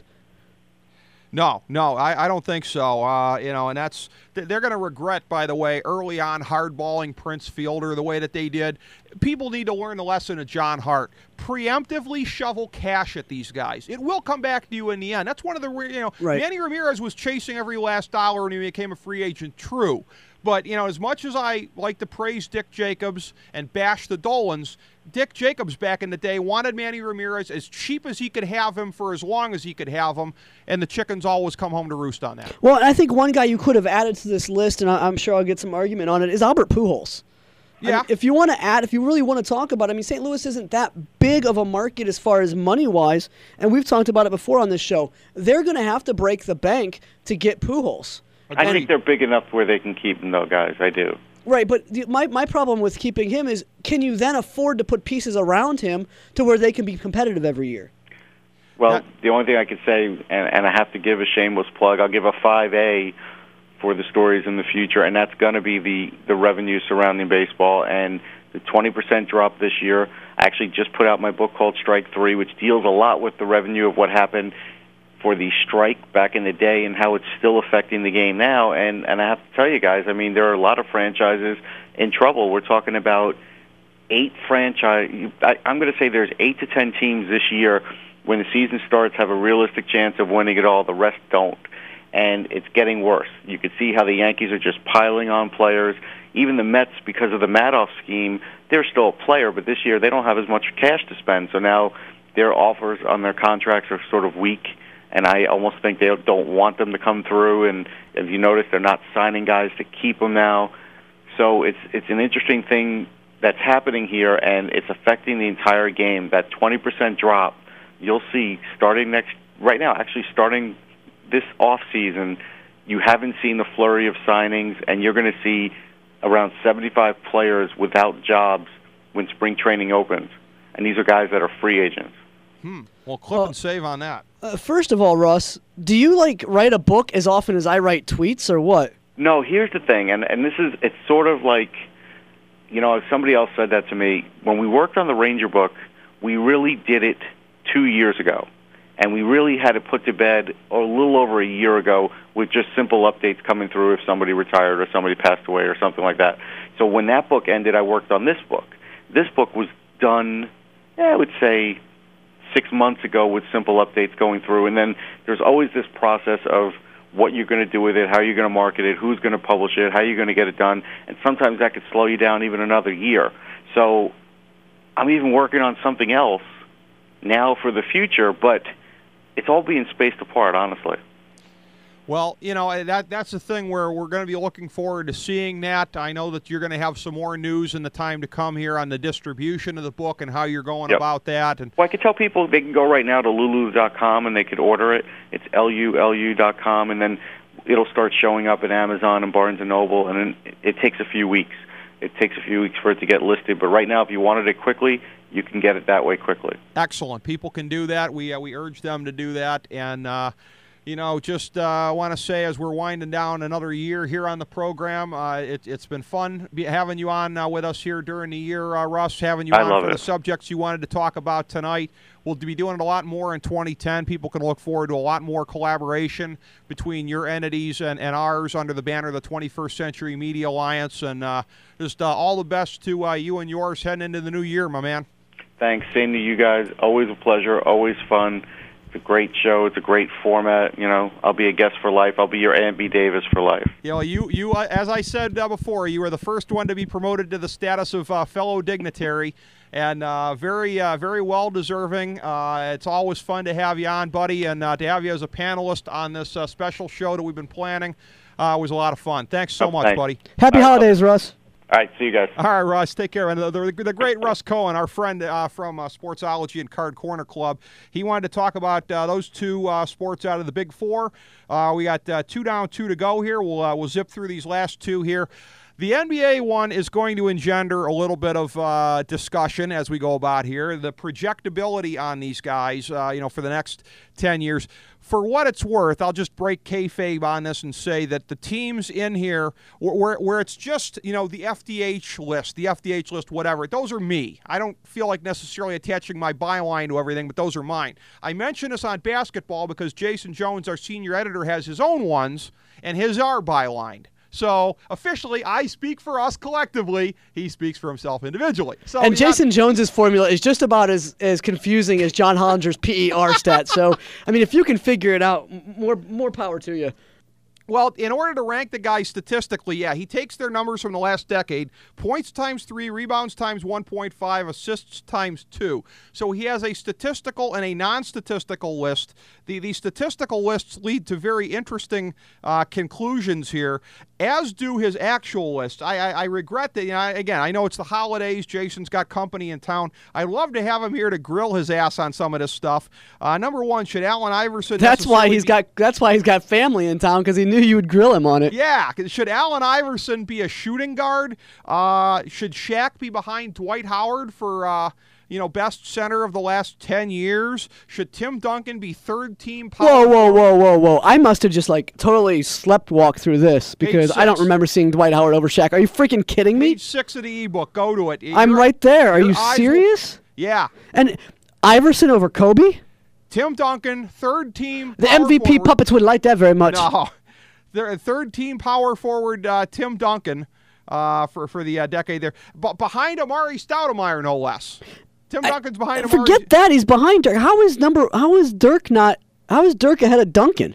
No, I don't think so. And they're going to regret, by the way, early on hardballing Prince Fielder the way that they did. People need to learn the lesson of John Hart. Preemptively shovel cash at these guys. It will come back to you in the end. That's one of the, right. Manny Ramirez was chasing every last dollar when he became a free agent, true. But, as much as I like to praise Dick Jacobs and bash the Dolans, Dick Jacobs back in the day wanted Manny Ramirez as cheap as he could have him for as long as he could have him, and the chickens always come home to roost on that. Well, I think one guy you could have added to this list, and I'm sure I'll get some argument on it, is Albert Pujols. Yeah. I mean, if you really want to talk about it, I mean, St. Louis isn't that big of a market as far as money-wise, and we've talked about it before on this show. They're going to have to break the bank to get Pujols. I think they're big enough where they can keep him, though, guys. I do. Right, but my problem with keeping him is, can you then afford to put pieces around him to where they can be competitive every year? Well, the only thing I could say, and I have to give a shameless plug, I'll give a 5A for the stories in the future, and that's going to be the revenue surrounding baseball and the 20% drop this year. I actually just put out my book called Strike 3, which deals a lot with the revenue of what happened for the strike back in the day and how it's still affecting the game now. And I have to tell you guys, I mean, there are a lot of franchises in trouble. We're talking about 8 franchise. I'm going to say there's 8 to 10 teams this year when the season starts have a realistic chance of winning it all. The rest don't. And it's getting worse. You can see how the Yankees are just piling on players. Even the Mets, because of the Madoff scheme, they're still a player, but this year they don't have as much cash to spend. So now their offers on their contracts are sort of weak. And I almost think they don't want them to come through. And as you notice, they're not signing guys to keep them now. So it's an interesting thing that's happening here, and it's affecting the entire game. That 20% drop, you'll see starting this off season, you haven't seen the flurry of signings, and you're going to see around 75 players without jobs when spring training opens. And these are guys that are free agents. Well, clip and save on that. First of all, Russ, do you write a book as often as I write tweets, or what? No, here's the thing, and it's sort of like, somebody else said that to me. When we worked on the Ranger book, we really did it 2 years ago, and we really had it put to bed a little over a year ago with just simple updates coming through if somebody retired or somebody passed away or something like that. So when that book ended, I worked on this book. This book was done, I would say, 6 months ago with simple updates going through, and then there's always this process of what you're going to do with it, how you're going to market it, who's going to publish it, how you're going to get it done, and sometimes that could slow you down even another year. So I'm even working on something else now for the future, but it's all being spaced apart, honestly. Well, that's the thing where we're going to be looking forward to seeing that. I know that you're going to have some more news in the time to come here on the distribution of the book and how you're going about that. And well, I could tell people they can go right now to lulu.com and they could order it. It's LULU.com, and then it'll start showing up at Amazon and Barnes & Noble, and then it takes a few weeks. It takes a few weeks for it to get listed, but right now, if you wanted it quickly, you can get it that way quickly. Excellent. People can do that. We urge them to do that, and just want to say as we're winding down another year here on the program, it's been fun having you on with us here during the year, Russ, having you on for the subjects you wanted to talk about tonight. We'll be doing it a lot more in 2010. People can look forward to a lot more collaboration between your entities and ours under the banner of the 21st Century Media Alliance. And just all the best to you and yours heading into the new year, my man. Thanks. Same to you guys. Always a pleasure. Always fun. a great show. It's a great format. I'll be a guest for life. I'll be your Amby Davis for life. You as I said before, you were the first one to be promoted to the status of fellow dignitary, and very well deserving. It's always fun to have you on, buddy, and to have you as a panelist on this special show that we've been planning. Was a lot of fun. Thanks so much, buddy. Happy holidays, Russ. All right, see you guys. All right, Russ, take care. And the great Russ Cohen, our friend from Sportsology and Card Corner Club, he wanted to talk about those two sports out of the Big Four. We got 2 down, 2 to go here. We'll zip through these last two here. The NBA one is going to engender a little bit of discussion as we go about here. The projectability on these guys, for the next 10 years. For what it's worth, I'll just break kayfabe on this and say that the teams in here where it's just, the FDH list, whatever, those are me. I don't feel like necessarily attaching my byline to everything, but those are mine. I mention this on basketball because Jason Jones, our senior editor, has his own ones, and his are bylined. So, officially, I speak for us collectively. He speaks for himself individually. So, and Jason Jones's formula is just about as confusing as John Hollinger's PER stat. So, if you can figure it out, more power to you. Well, in order to rank the guys statistically, he takes their numbers from the last decade, points times 3, rebounds times 1.5, assists times 2. So he has a statistical and a non-statistical list. The statistical lists lead to very interesting conclusions here, as do his actual list. I regret that, again, I know it's the holidays. Jason's got company in town. I'd love to have him here to grill his ass on some of this stuff. Number one, should Allen Iverson... That's why he's got family in town, because he knew you would grill him on it. Yeah, should Allen Iverson be a shooting guard? Should Shaq be behind Dwight Howard for... best center of the last 10 years? Should Tim Duncan be third team power? Whoa. I must have just totally sleptwalked through this because I don't remember seeing Dwight Howard over Shaq. Are you freaking kidding me? Page 6 of the ebook. Go to it. I'm right there. Are you serious? Yeah. And Iverson over Kobe? Tim Duncan, third team The MVP forward. puppets would like that very much. No. The third team power forward Tim Duncan for the decade there. But behind Amari Stoudemire, no less. Tim Duncan's behind him. Forget that. He's behind Dirk. How is Dirk ahead of Duncan?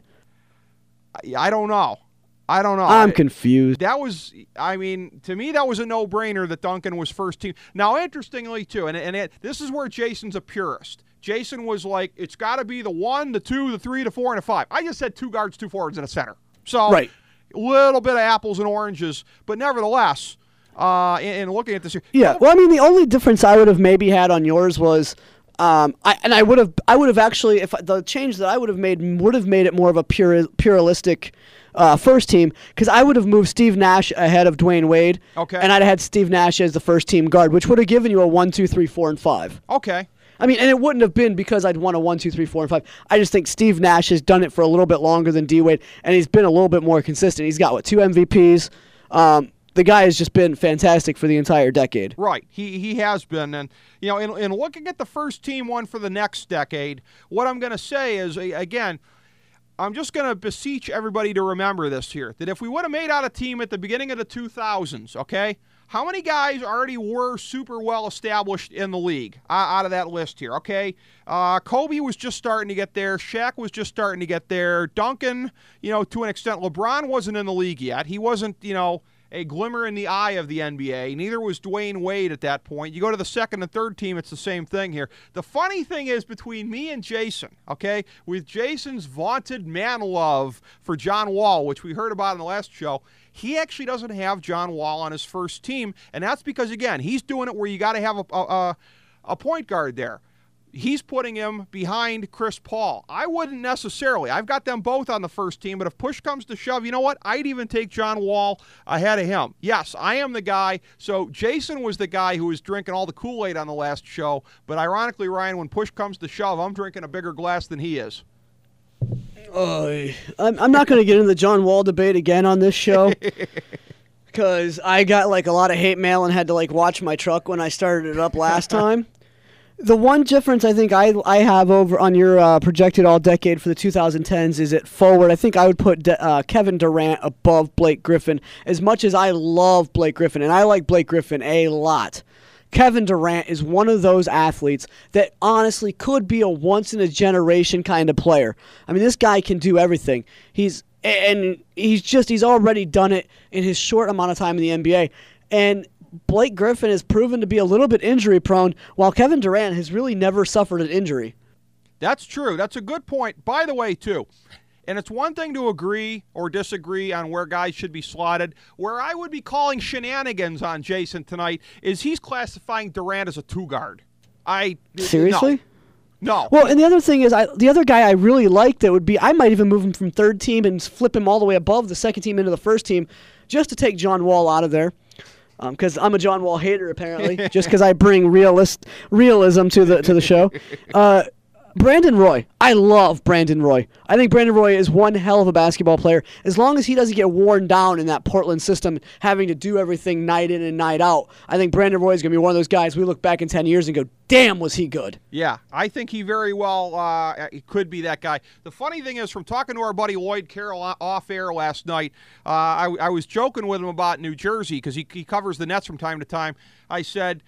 I don't know. I'm confused. That was, to me, that was a no-brainer that Duncan was first team. Now, interestingly, too, and this is where Jason's a purist. Jason was like, it's got to be the 1, the 2, the 3, the 4, and the 5. I just said 2 guards, 2 forwards, and a center. So, right. A little bit of apples and oranges, but nevertheless... in looking at this here. Yeah, well, the only difference I would have maybe had on yours was, I would have actually, if the change that I would have made it more of a pluralistic first team, because I would have moved Steve Nash ahead of Dwayne Wade. Okay. And I'd have had Steve Nash as the first team guard, which would have given you a 1, 2, 3, 4, and 5. Okay. And it wouldn't have been because I'd won a 1, 2, 3, 4, and 5. I just think Steve Nash has done it for a little bit longer than D Wade, and he's been a little bit more consistent. He's got 2 MVPs. The guy has just been fantastic for the entire decade. Right. He has been. And, in looking at the first team one for the next decade, what I'm going to say is, again, I'm just going to beseech everybody to remember this here, that if we would have made out a team at the beginning of the 2000s, okay, how many guys already were super well established in the league out of that list here, okay? Kobe was just starting to get there. Shaq was just starting to get there. Duncan, to an extent. LeBron wasn't in the league yet. He wasn't, a glimmer in the eye of the NBA. Neither was Dwayne Wade at that point. You go to the second and third team, it's the same thing here. The funny thing is, between me and Jason, okay, with Jason's vaunted man love for John Wall, which we heard about in the last show, he actually doesn't have John Wall on his first team, and that's because, again, he's doing it where you got to have a point guard there. He's putting him behind Chris Paul. I wouldn't necessarily. I've got them both on the first team, but if push comes to shove, you know what? I'd even take John Wall ahead of him. Yes, I am the guy. So Jason was the guy who was drinking all the Kool-Aid on the last show, but ironically, Ryan, when push comes to shove, I'm drinking a bigger glass than he is. I'm not going to get into the John Wall debate again on this show because I got a lot of hate mail and had to watch my truck when I started it up last time. The one difference I think I have over on your projected all-decade for the 2010s is at forward. I think I would put Kevin Durant above Blake Griffin. As much as I love Blake Griffin, and I like Blake Griffin a lot, Kevin Durant is one of those athletes that honestly could be a once-in-a-generation kind of player. I mean, this guy can do everything. He's already done it in his short amount of time in the NBA. And Blake Griffin has proven to be a little bit injury-prone, while Kevin Durant has really never suffered an injury. That's true. That's a good point. By the way, too, and it's one thing to agree or disagree on where guys should be slotted. Where I would be calling shenanigans on Jason tonight is he's classifying Durant as a two-guard. Seriously? No. Well, and the other thing is, the other guy I really like that would be, I might even move him from third team and flip him all the way above the second team into the first team just to take John Wall out of there. Because I'm a John Wall hater, apparently, just because I bring realism to the show. Brandon Roy. I love Brandon Roy. I think Brandon Roy is one hell of a basketball player. As long as he doesn't get worn down in that Portland system, having to do everything night in and night out, I think Brandon Roy is going to be one of those guys we look back in 10 years and go, damn, was he good. Yeah, I think he very well he could be that guy. The funny thing is, from talking to our buddy Lloyd Carroll off air last night, I was joking with him about New Jersey because he covers the Nets from time to time. I said,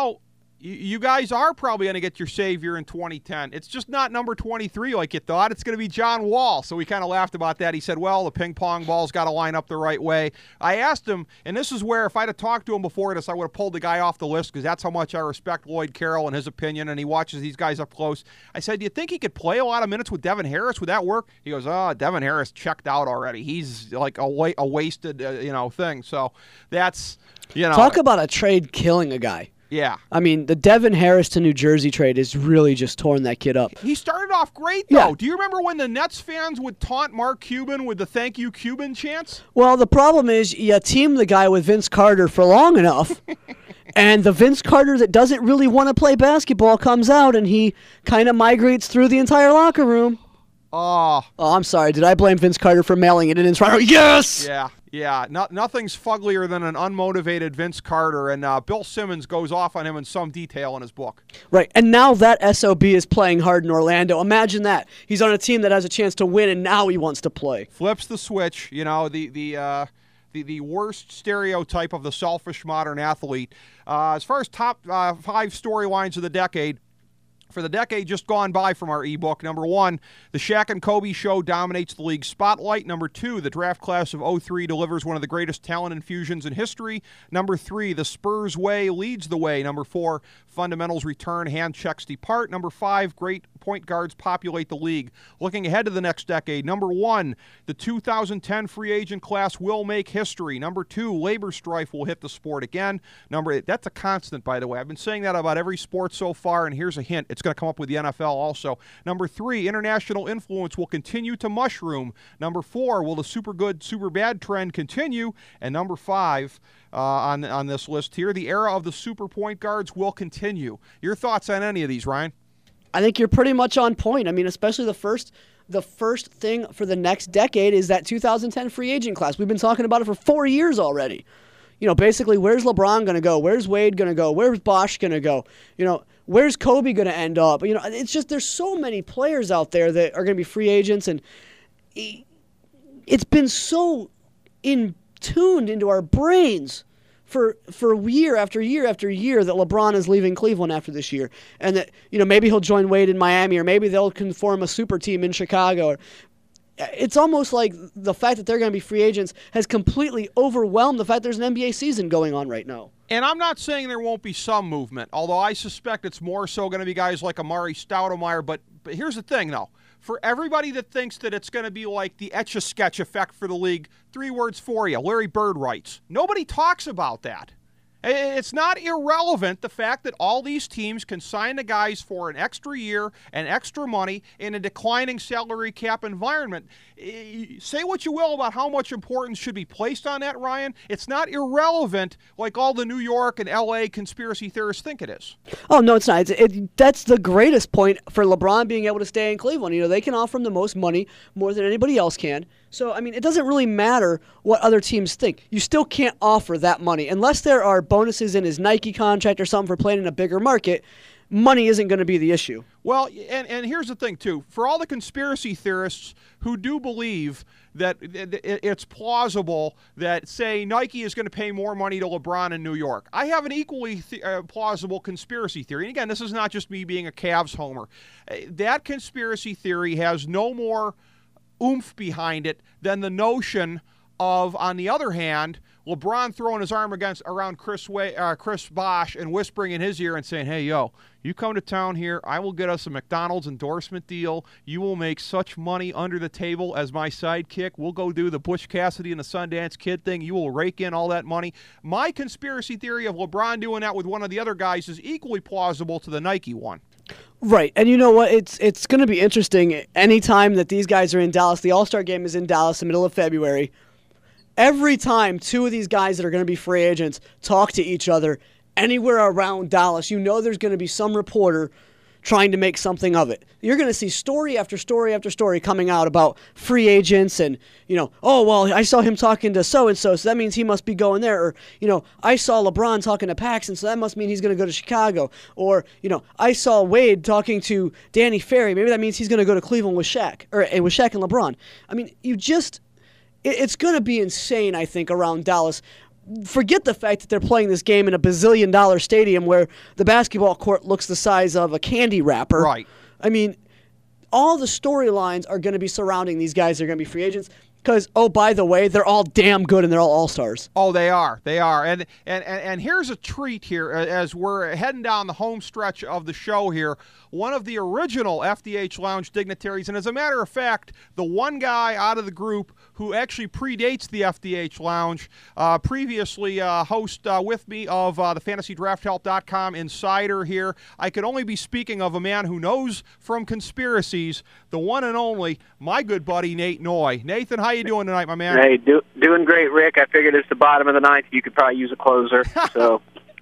you guys are probably going to get your savior in 2010. It's just not number 23 like you thought. It's going to be John Wall. So we kind of laughed about that. He said, well, the ping pong ball's got to line up the right way. I asked him, and this is where if I'd have talked to him before this, I would have pulled the guy off the list because that's how much I respect Lloyd Carroll and his opinion, and he watches these guys up close. I said, do you think he could play a lot of minutes with Devin Harris? Would that work? He goes, Devin Harris checked out already. He's like a wasted thing. So that's, Talk about a trade killing a guy. Yeah. I mean, the Devin Harris to New Jersey trade has really just torn that kid up. He started off great, though. Yeah. Do you remember when the Nets fans would taunt Mark Cuban with the thank you Cuban chants? Well, the problem is you team the guy with Vince Carter for long enough, and the Vince Carter that doesn't really want to play basketball comes out, and he kind of migrates through the entire locker room. Oh, I'm sorry. Did I blame Vince Carter for mailing it in Toronto? Yes! Yeah. Nothing's fugglier than an unmotivated Vince Carter, and Bill Simmons goes off on him in some detail in his book. Right, and now that SOB is playing hard in Orlando. Imagine that. He's on a team that has a chance to win, and now he wants to play. Flips the switch, the worst stereotype of the selfish modern athlete. As far as top 5 storylines of the decade, for the decade just gone by from our ebook, number 1, the Shaq and Kobe show dominates the league spotlight. Number 2, the draft class of 03 delivers one of the greatest talent infusions in history. Number 3, the Spurs way leads the way. Number 4, fundamentals return, hand checks depart. Number 5, great point guards populate the league. Looking ahead to the next decade, number 1, the 2010 free agent class will make history. Number 2, labor strife will hit the sport again. That's a constant, by the way. I've been saying that about every sport so far, and here's a hint. It's going to come up with the NFL also. Number 3, international influence will continue to mushroom. Number 4, will the super good, super bad trend continue? And number 5, on this list here, the era of the super point guards will continue. Your thoughts on any of these, Ryan? I think you're pretty much on point. I mean, especially the first thing for the next decade is that 2010 free agent class. We've been talking about it for 4 years already. Basically, where's LeBron going to go? Where's Wade going to go? Where's Bosh going to go? Where's Kobe going to end up? It's just there's so many players out there that are going to be free agents, and it's been so tuned into our brains for year after year after year that LeBron is leaving Cleveland after this year, and that maybe he'll join Wade in Miami, or maybe they'll form a super team in Chicago. It's almost like the fact that they're going to be free agents has completely overwhelmed the fact there's an NBA season going on right now. And I'm not saying there won't be some movement, although I suspect it's more so going to be guys like Amari Stoudemire. But here's the thing, though. For everybody that thinks that it's going to be like the Etch-a-Sketch effect for the league, 3 words for you. Larry Bird writes. Nobody talks about that. It's not irrelevant, the fact that all these teams can sign the guys for an extra year and extra money in a declining salary cap environment. Say what you will about how much importance should be placed on that, Ryan. It's not irrelevant like all the New York and L.A. conspiracy theorists think it is. Oh, no, it's not. That's the greatest point for LeBron being able to stay in Cleveland. They can offer him the most money, more than anybody else can. So, I mean, it doesn't really matter what other teams think. You still can't offer that money. Unless there are bonuses in his Nike contract or something for playing in a bigger market, money isn't going to be the issue. Well, and here's the thing, too. For all the conspiracy theorists who do believe that it's plausible that, say, Nike is going to pay more money to LeBron in New York, I have an equally plausible conspiracy theory. And again, this is not just me being a Cavs homer. That conspiracy theory has no more oomph behind it than the notion of, on the other hand, LeBron throwing his arm around Chris Bosh and whispering in his ear and saying, hey, yo, you come to town here, I will get us a McDonald's endorsement deal. You will make such money under the table as my sidekick. We'll go do the Butch Cassidy and the Sundance Kid thing. You will rake in all that money. My conspiracy theory of LeBron doing that with one of the other guys is equally plausible to the Nike one. Right, and you know what? It's going to be interesting anytime that these guys are in Dallas. The All-Star game is in Dallas in the middle of February. Every time two of these guys that are going to be free agents talk to each other anywhere around Dallas, you know there's going to be some reporter trying to make something of it. You're going to see story after story after story coming out about free agents and, oh, well, I saw him talking to so-and-so, so that means he must be going there. Or, I saw LeBron talking to Paxson, so that must mean he's going to go to Chicago. Or, I saw Wade talking to Danny Ferry. Maybe that means he's going to go to Cleveland with Shaq, with Shaq and LeBron. I mean, it's going to be insane, I think, around Dallas. Forget the fact that they're playing this game in a bazillion-dollar stadium where the basketball court looks the size of a candy wrapper. Right. I mean, all the storylines are going to be surrounding these guys that are going to be free agents because, oh, by the way, they're all damn good and they're all all-stars. Oh, they are. They are. And here's a treat here as we're heading down the home stretch of the show here. One of the original FDH Lounge dignitaries, and as a matter of fact, the one guy out of the group who actually predates the FDH Lounge, previously host with me of the FantasyDraftHelp.com insider here. I could only be speaking of a man who knows from conspiracies, the one and only, my good buddy, Nate Noy. Nathan, how you doing tonight, my man? Hey, doing great, Rick. I figured it's the bottom of the ninth. You could probably use a closer, so...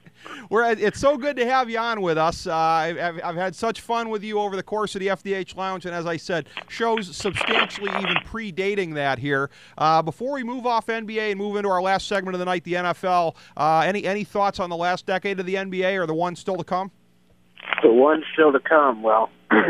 It's so good to have you on with us. I've had such fun with you over the course of the FDH Lounge, and as I said, shows substantially even predating that here. Before we move off NBA and move into our last segment of the night, the NFL, any thoughts on the last decade of the NBA or the one still to come? The one still to come, well,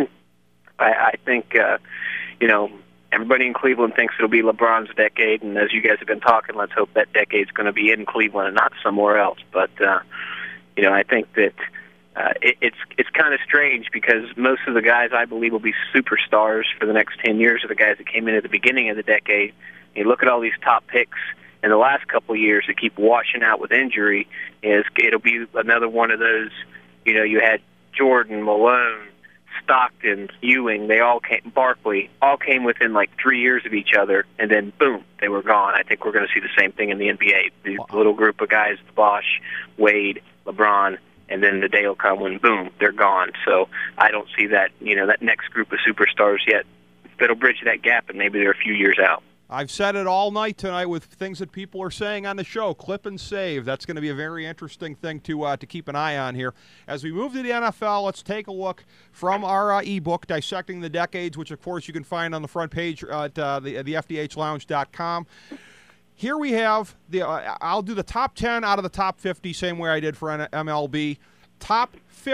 I think, everybody in Cleveland thinks it'll be LeBron's decade, and as you guys have been talking, let's hope that decade's going to be in Cleveland and not somewhere else. But, I think that it's kind of strange because most of the guys I believe will be superstars for the next 10 years are the guys that came in at the beginning of the decade. You look at all these top picks in the last couple of years that keep washing out with injury. It'll be another one of those, you had Jordan, Malone, Stockton, Ewing, Barkley, all came within like 3 years of each other, and then boom, they were gone. I think we're going to see the same thing in the NBA. The little group of guys, Bosh, Wade, LeBron, and then the day will come when boom, they're gone. So I don't see that, that next group of superstars yet that'll bridge that gap, and maybe they're a few years out. I've said it all night tonight with things that people are saying on the show. Clip and save. That's going to be a very interesting thing to keep an eye on here. As we move to the NFL, let's take a look from our ebook, Dissecting the Decades, which, of course, you can find on the front page at the FDHLounge.com. Here we have, I'll do the top 10 out of the top 50, same way I did for MLB. The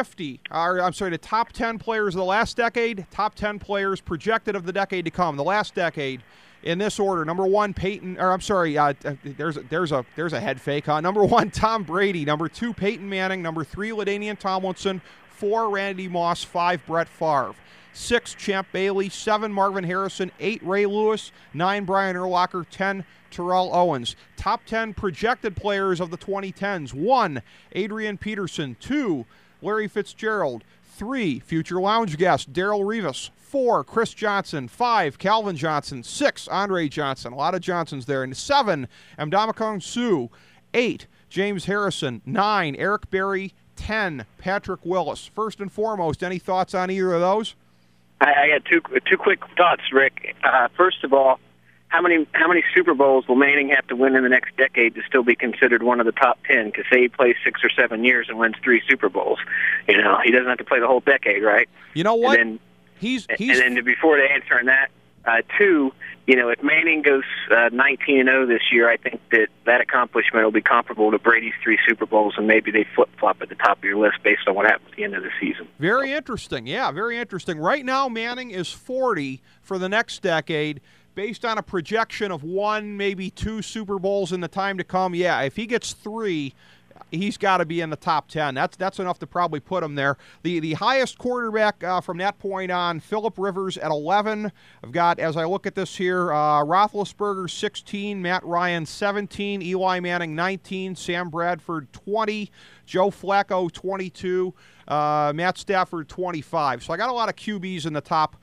top 10 players of the last decade, top 10 players projected of the decade to come. The last decade, in this order: number one, there's a head fake. Number one, Tom Brady. Number two, Peyton Manning. Number three, LaDainian Tomlinson. 4, Randy Moss. 5, Brett Favre. 6, Champ Bailey. 7, Marvin Harrison. 8, Ray Lewis. 9, Brian Urlacher. 10, Terrell Owens. Top 10 projected players of the 2010s. 1, Adrian Peterson. 2, Larry Fitzgerald. 3, future lounge guest Darrelle Revis. 4, Chris Johnson. 5, Calvin Johnson. 6, Andre Johnson. A lot of Johnsons there. And 7, Ndamukong Suh. 8, James Harrison. 9, Eric Berry. 10, Patrick Willis. First and foremost, any thoughts on either of those? I got two quick thoughts, Rick. First of all, how many Super Bowls will Manning have to win in the next decade to still be considered one of the top 10? Because say he plays 6 or 7 years and wins 3 Super Bowls, he doesn't have to play the whole decade, right? You know what? And then before they answering that, Two, if Manning goes 19-0 this year, I think that accomplishment will be comparable to Brady's 3 Super Bowls, and maybe they flip-flop at the top of your list based on what happens at the end of the season. Very interesting. Yeah, very interesting. Right now, Manning is 40 for the next decade, based on a projection of 1, maybe 2 Super Bowls in the time to come. Yeah, if he gets 3, he's got to be in the top 10. That's enough to probably put him there. The highest quarterback from that point on, Phillip Rivers at 11. I've got, as I look at this here, Roethlisberger 16, Matt Ryan 17, Eli Manning 19, Sam Bradford 20, Joe Flacco 22, Matt Stafford 25. So I got a lot of QBs in the top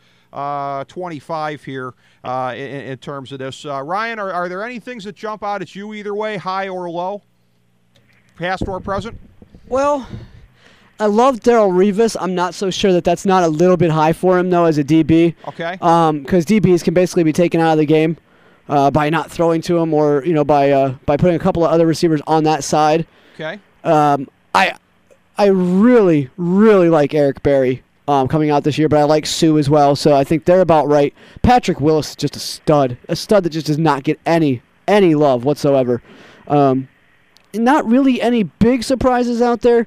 25 here in terms of this. Ryan, are there any things that jump out at you either way, high or low? Past or present? Well, I love Darrelle Revis. I'm not so sure that's not a little bit high for him, though, as a DB. Okay. Because DBs can basically be taken out of the game by not throwing to him or, by putting a couple of other receivers on that side. Okay. I really, really like Eric Berry coming out this year, but I like Sue as well, so I think they're about right. Patrick Willis is just a stud that just does not get any love whatsoever. Not really any big surprises out there.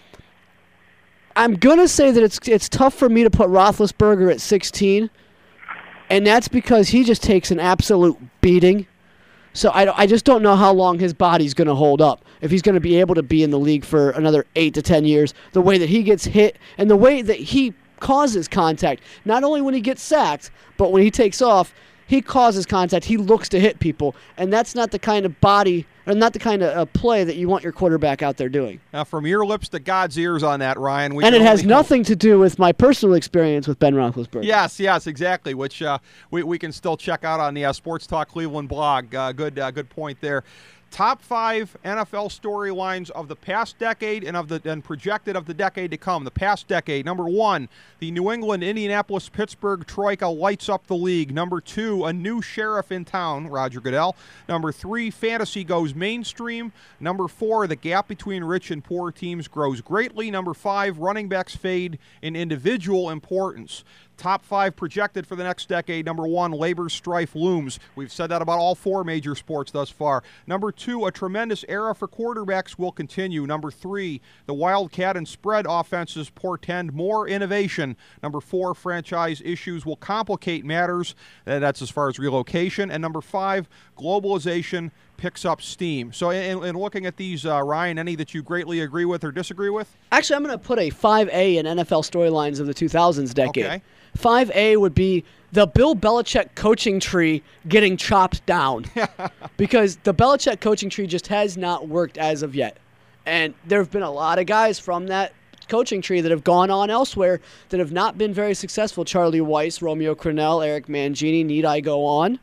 I'm going to say that it's tough for me to put Roethlisberger at 16, and that's because he just takes an absolute beating. So I just don't know how long his body's going to hold up, if he's going to be able to be in the league for another 8 to 10 years, the way that he gets hit and the way that he causes contact. Not only when he gets sacked, but when he takes off, he causes contact. He looks to hit people, and that's not the kind of body or not the kind of play that you want your quarterback out there doing. Now, from your lips to God's ears on that, Ryan. And it has nothing to do with my personal experience with Ben Roethlisberger. Yes, exactly, which we can still check out on the Sports Talk Cleveland blog. Good point there. Top 5 NFL storylines of the past decade and projected of the decade to come. The past decade. Number 1, the New England, Indianapolis, Pittsburgh troika lights up the league. Number 2, a new sheriff in town, Roger Goodell. Number 3, fantasy goes mainstream. Number 4, the gap between rich and poor teams grows greatly. Number 5, running backs fade in individual importance. Top 5 projected for the next decade. Number 1, labor strife looms. We've said that about all 4 major sports thus far. Number 2, a tremendous era for quarterbacks will continue. Number 3, the wildcat and spread offenses portend more innovation. Number 4, franchise issues will complicate matters. That's as far as relocation. And number 5, globalization picks up steam. So in looking at these, Ryan, any that you greatly agree with or disagree with? Actually, I'm going to put a 5A in NFL storylines of the 2000s decade. Okay. 5A would be the Bill Belichick coaching tree getting chopped down. Because the Belichick coaching tree just has not worked as of yet. And there have been a lot of guys from that coaching tree that have gone on elsewhere that have not been very successful. Charlie Weiss, Romeo Crennel, Eric Mangini. Need I go on?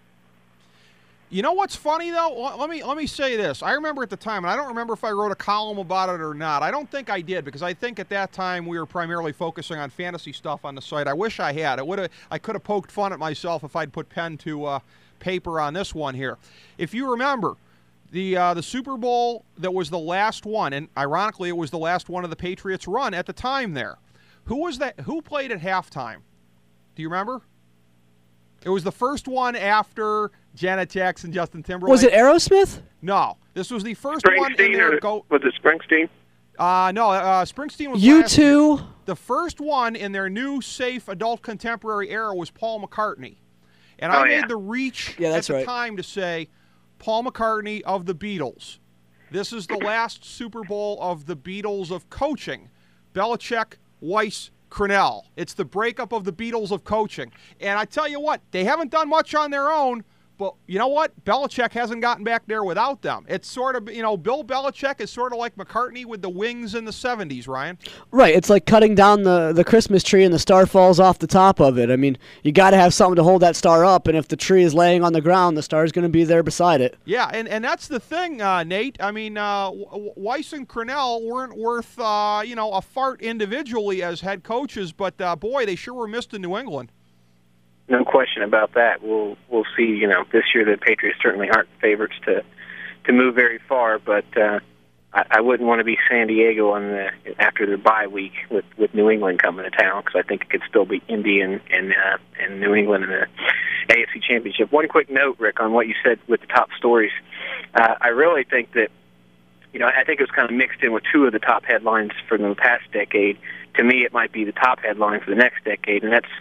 You know what's funny, though? Let me say this. I remember at the time, and I don't remember if I wrote a column about it or not. I don't think I did, because I think at that time we were primarily focusing on fantasy stuff on the site. I wish I had. I could have poked fun at myself if I'd put pen to paper on this one here. If you remember, the Super Bowl that was the last one, and ironically it was the last one of the Patriots' run at the time there. Who was that? Who played at halftime? Do you remember? It was the first one after Janet Jackson, Justin Timberlake. Was it Aerosmith? No. This was the first one in there. Was it Springsteen? No, Springsteen was U2. The first one in their new, safe, adult contemporary era was Paul McCartney. And I made the reach at the time to say, Paul McCartney of the Beatles. This is the last Super Bowl of the Beatles of coaching. Belichick, Weiss, Crennel. It's the breakup of the Beatles of coaching. And I tell you what, they haven't done much on their own, but you know what? Belichick hasn't gotten back there without them. It's sort of, Bill Belichick is sort of like McCartney with the Wings in the 70s, Ryan. Right. It's like cutting down the Christmas tree and the star falls off the top of it. I mean, you got to have something to hold that star up, and if the tree is laying on the ground, the star is going to be there beside it. Yeah, and that's the thing, Nate. I mean, Weiss and Crennel weren't worth, a fart individually as head coaches, but, boy, they sure were missed in New England. No question about that. We'll see. This year the Patriots certainly aren't favorites to move very far, but I wouldn't want to be San Diego after their bye week with New England coming to town, because I think it could still be Indy and New England in the AFC Championship. One quick note, Rick, on what you said with the top stories. I really think that, I think it was kind of mixed in with two of the top headlines from the past decade. To me, it might be the top headline for the next decade, and that's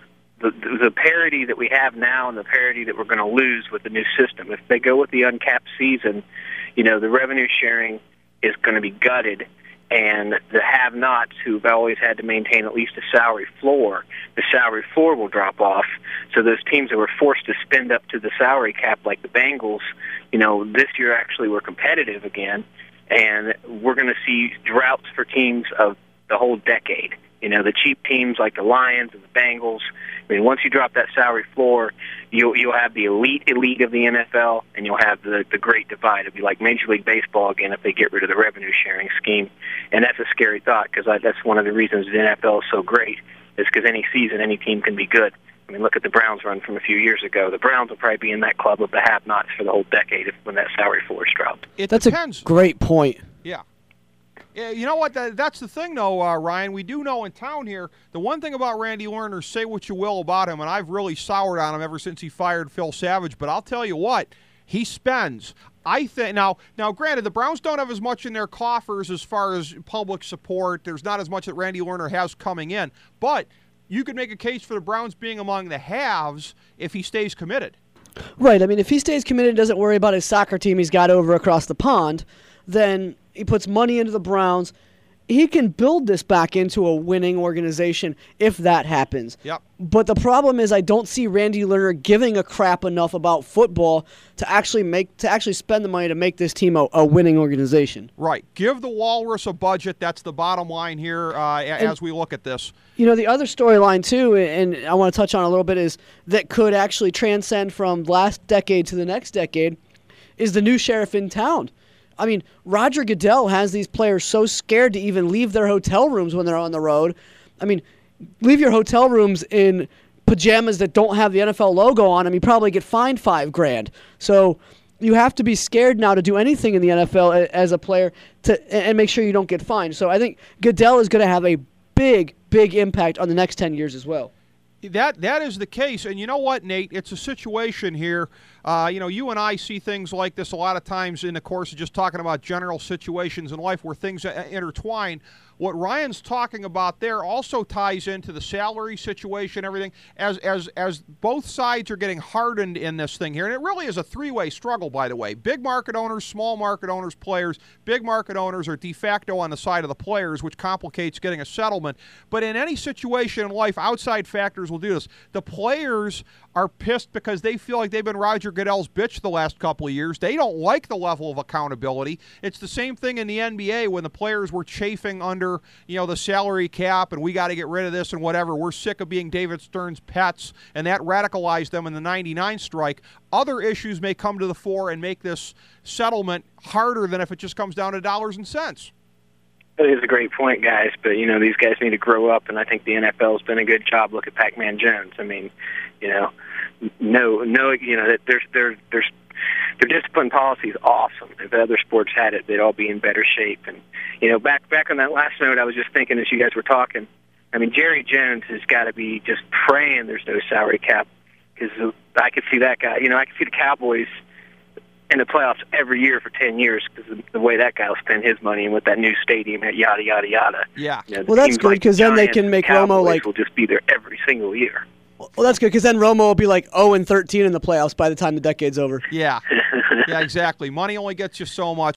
the parity that we have now and the parity that we're going to lose with the new system. If they go with the uncapped season, the revenue sharing is going to be gutted, and the have-nots who've always had to maintain at least a salary floor, the salary floor will drop off. So those teams that were forced to spend up to the salary cap, like the Bengals, this year actually were competitive again, and we're going to see droughts for teams of the whole decade. The cheap teams like the Lions and the Bengals. I mean, once you drop that salary floor, you'll have the elite of the NFL, and you'll have the great divide. It'll be like Major League Baseball again if they get rid of the revenue sharing scheme, and that's a scary thought, because that's one of the reasons the NFL is so great, is because any season any team can be good. I mean, look at the Browns run from a few years ago. The Browns will probably be in that club of the have-nots for the whole decade when that salary floor is dropped. That's a great point. Yeah. Yeah, you know what? That's the thing, though, Ryan. We do know in town here, the one thing about Randy Lerner, say what you will about him, and I've really soured on him ever since he fired Phil Savage, but I'll tell you what, he spends. I think now, granted, the Browns don't have as much in their coffers as far as public support. There's not as much that Randy Lerner has coming in, but you could make a case for the Browns being among the haves if he stays committed. Right. I mean, if he stays committed, doesn't worry about his soccer team he's got over across the pond, then he puts money into the Browns. He can build this back into a winning organization if that happens. Yep. But the problem is I don't see Randy Lerner giving a crap enough about football to actually spend the money to make this team a winning organization. Right. Give the Walrus a budget. That's the bottom line here as we look at this. The other storyline, too, and I want to touch on a little bit, is that could actually transcend from last decade to the next decade, is the new sheriff in town. I mean, Roger Goodell has these players so scared to even leave their hotel rooms when they're on the road. I mean, leave your hotel rooms in pajamas that don't have the NFL logo on them, you probably get fined $5,000. So you have to be scared now to do anything in the NFL as a player and make sure you don't get fined. So I think Goodell is going to have a big impact on the next 10 years as well. That is the case, and you know what, Nate? It's a situation here. You and I see things like this a lot of times in the course of just talking about general situations in life where things intertwine. What Ryan's talking about there also ties into the salary situation, everything, as both sides are getting hardened in this thing here. And it really is a three-way struggle, by the way. Big market owners, small market owners, players. Big market owners are de facto on the side of the players, which complicates getting a settlement. But in any situation in life, outside factors will do this. The players are pissed because they feel like they've been Roger Goodell's bitch the last couple of years. They don't like the level of accountability. It's the same thing in the NBA when the players were chafing under the salary cap and we got to get rid of this and whatever. We're sick of being David Stern's pets, and that radicalized them in the 99 strike. Other issues may come to the fore and make this settlement harder than if it just comes down to dollars and cents. That is a great point, guys, but these guys need to grow up, and I think the NFL's done a good job. Look at Pac-Man Jones. I mean, their discipline policy is awesome. If other sports had it, they'd all be in better shape. And back on that last note, I was just thinking as you guys were talking. I mean, Jerry Jones has got to be just praying there's no salary cap, because I could see that guy. I could see the Cowboys in the playoffs every year for 10 years because the way that guy will spend his money, and with that new stadium, yada yada yada. Yeah. Well, that's good, because then they can make Romo will just be there every single year. Well, that's good, because then Romo will be like 0-13 in the playoffs by the time the decade's over. Yeah. Yeah, exactly. Money only gets you so much.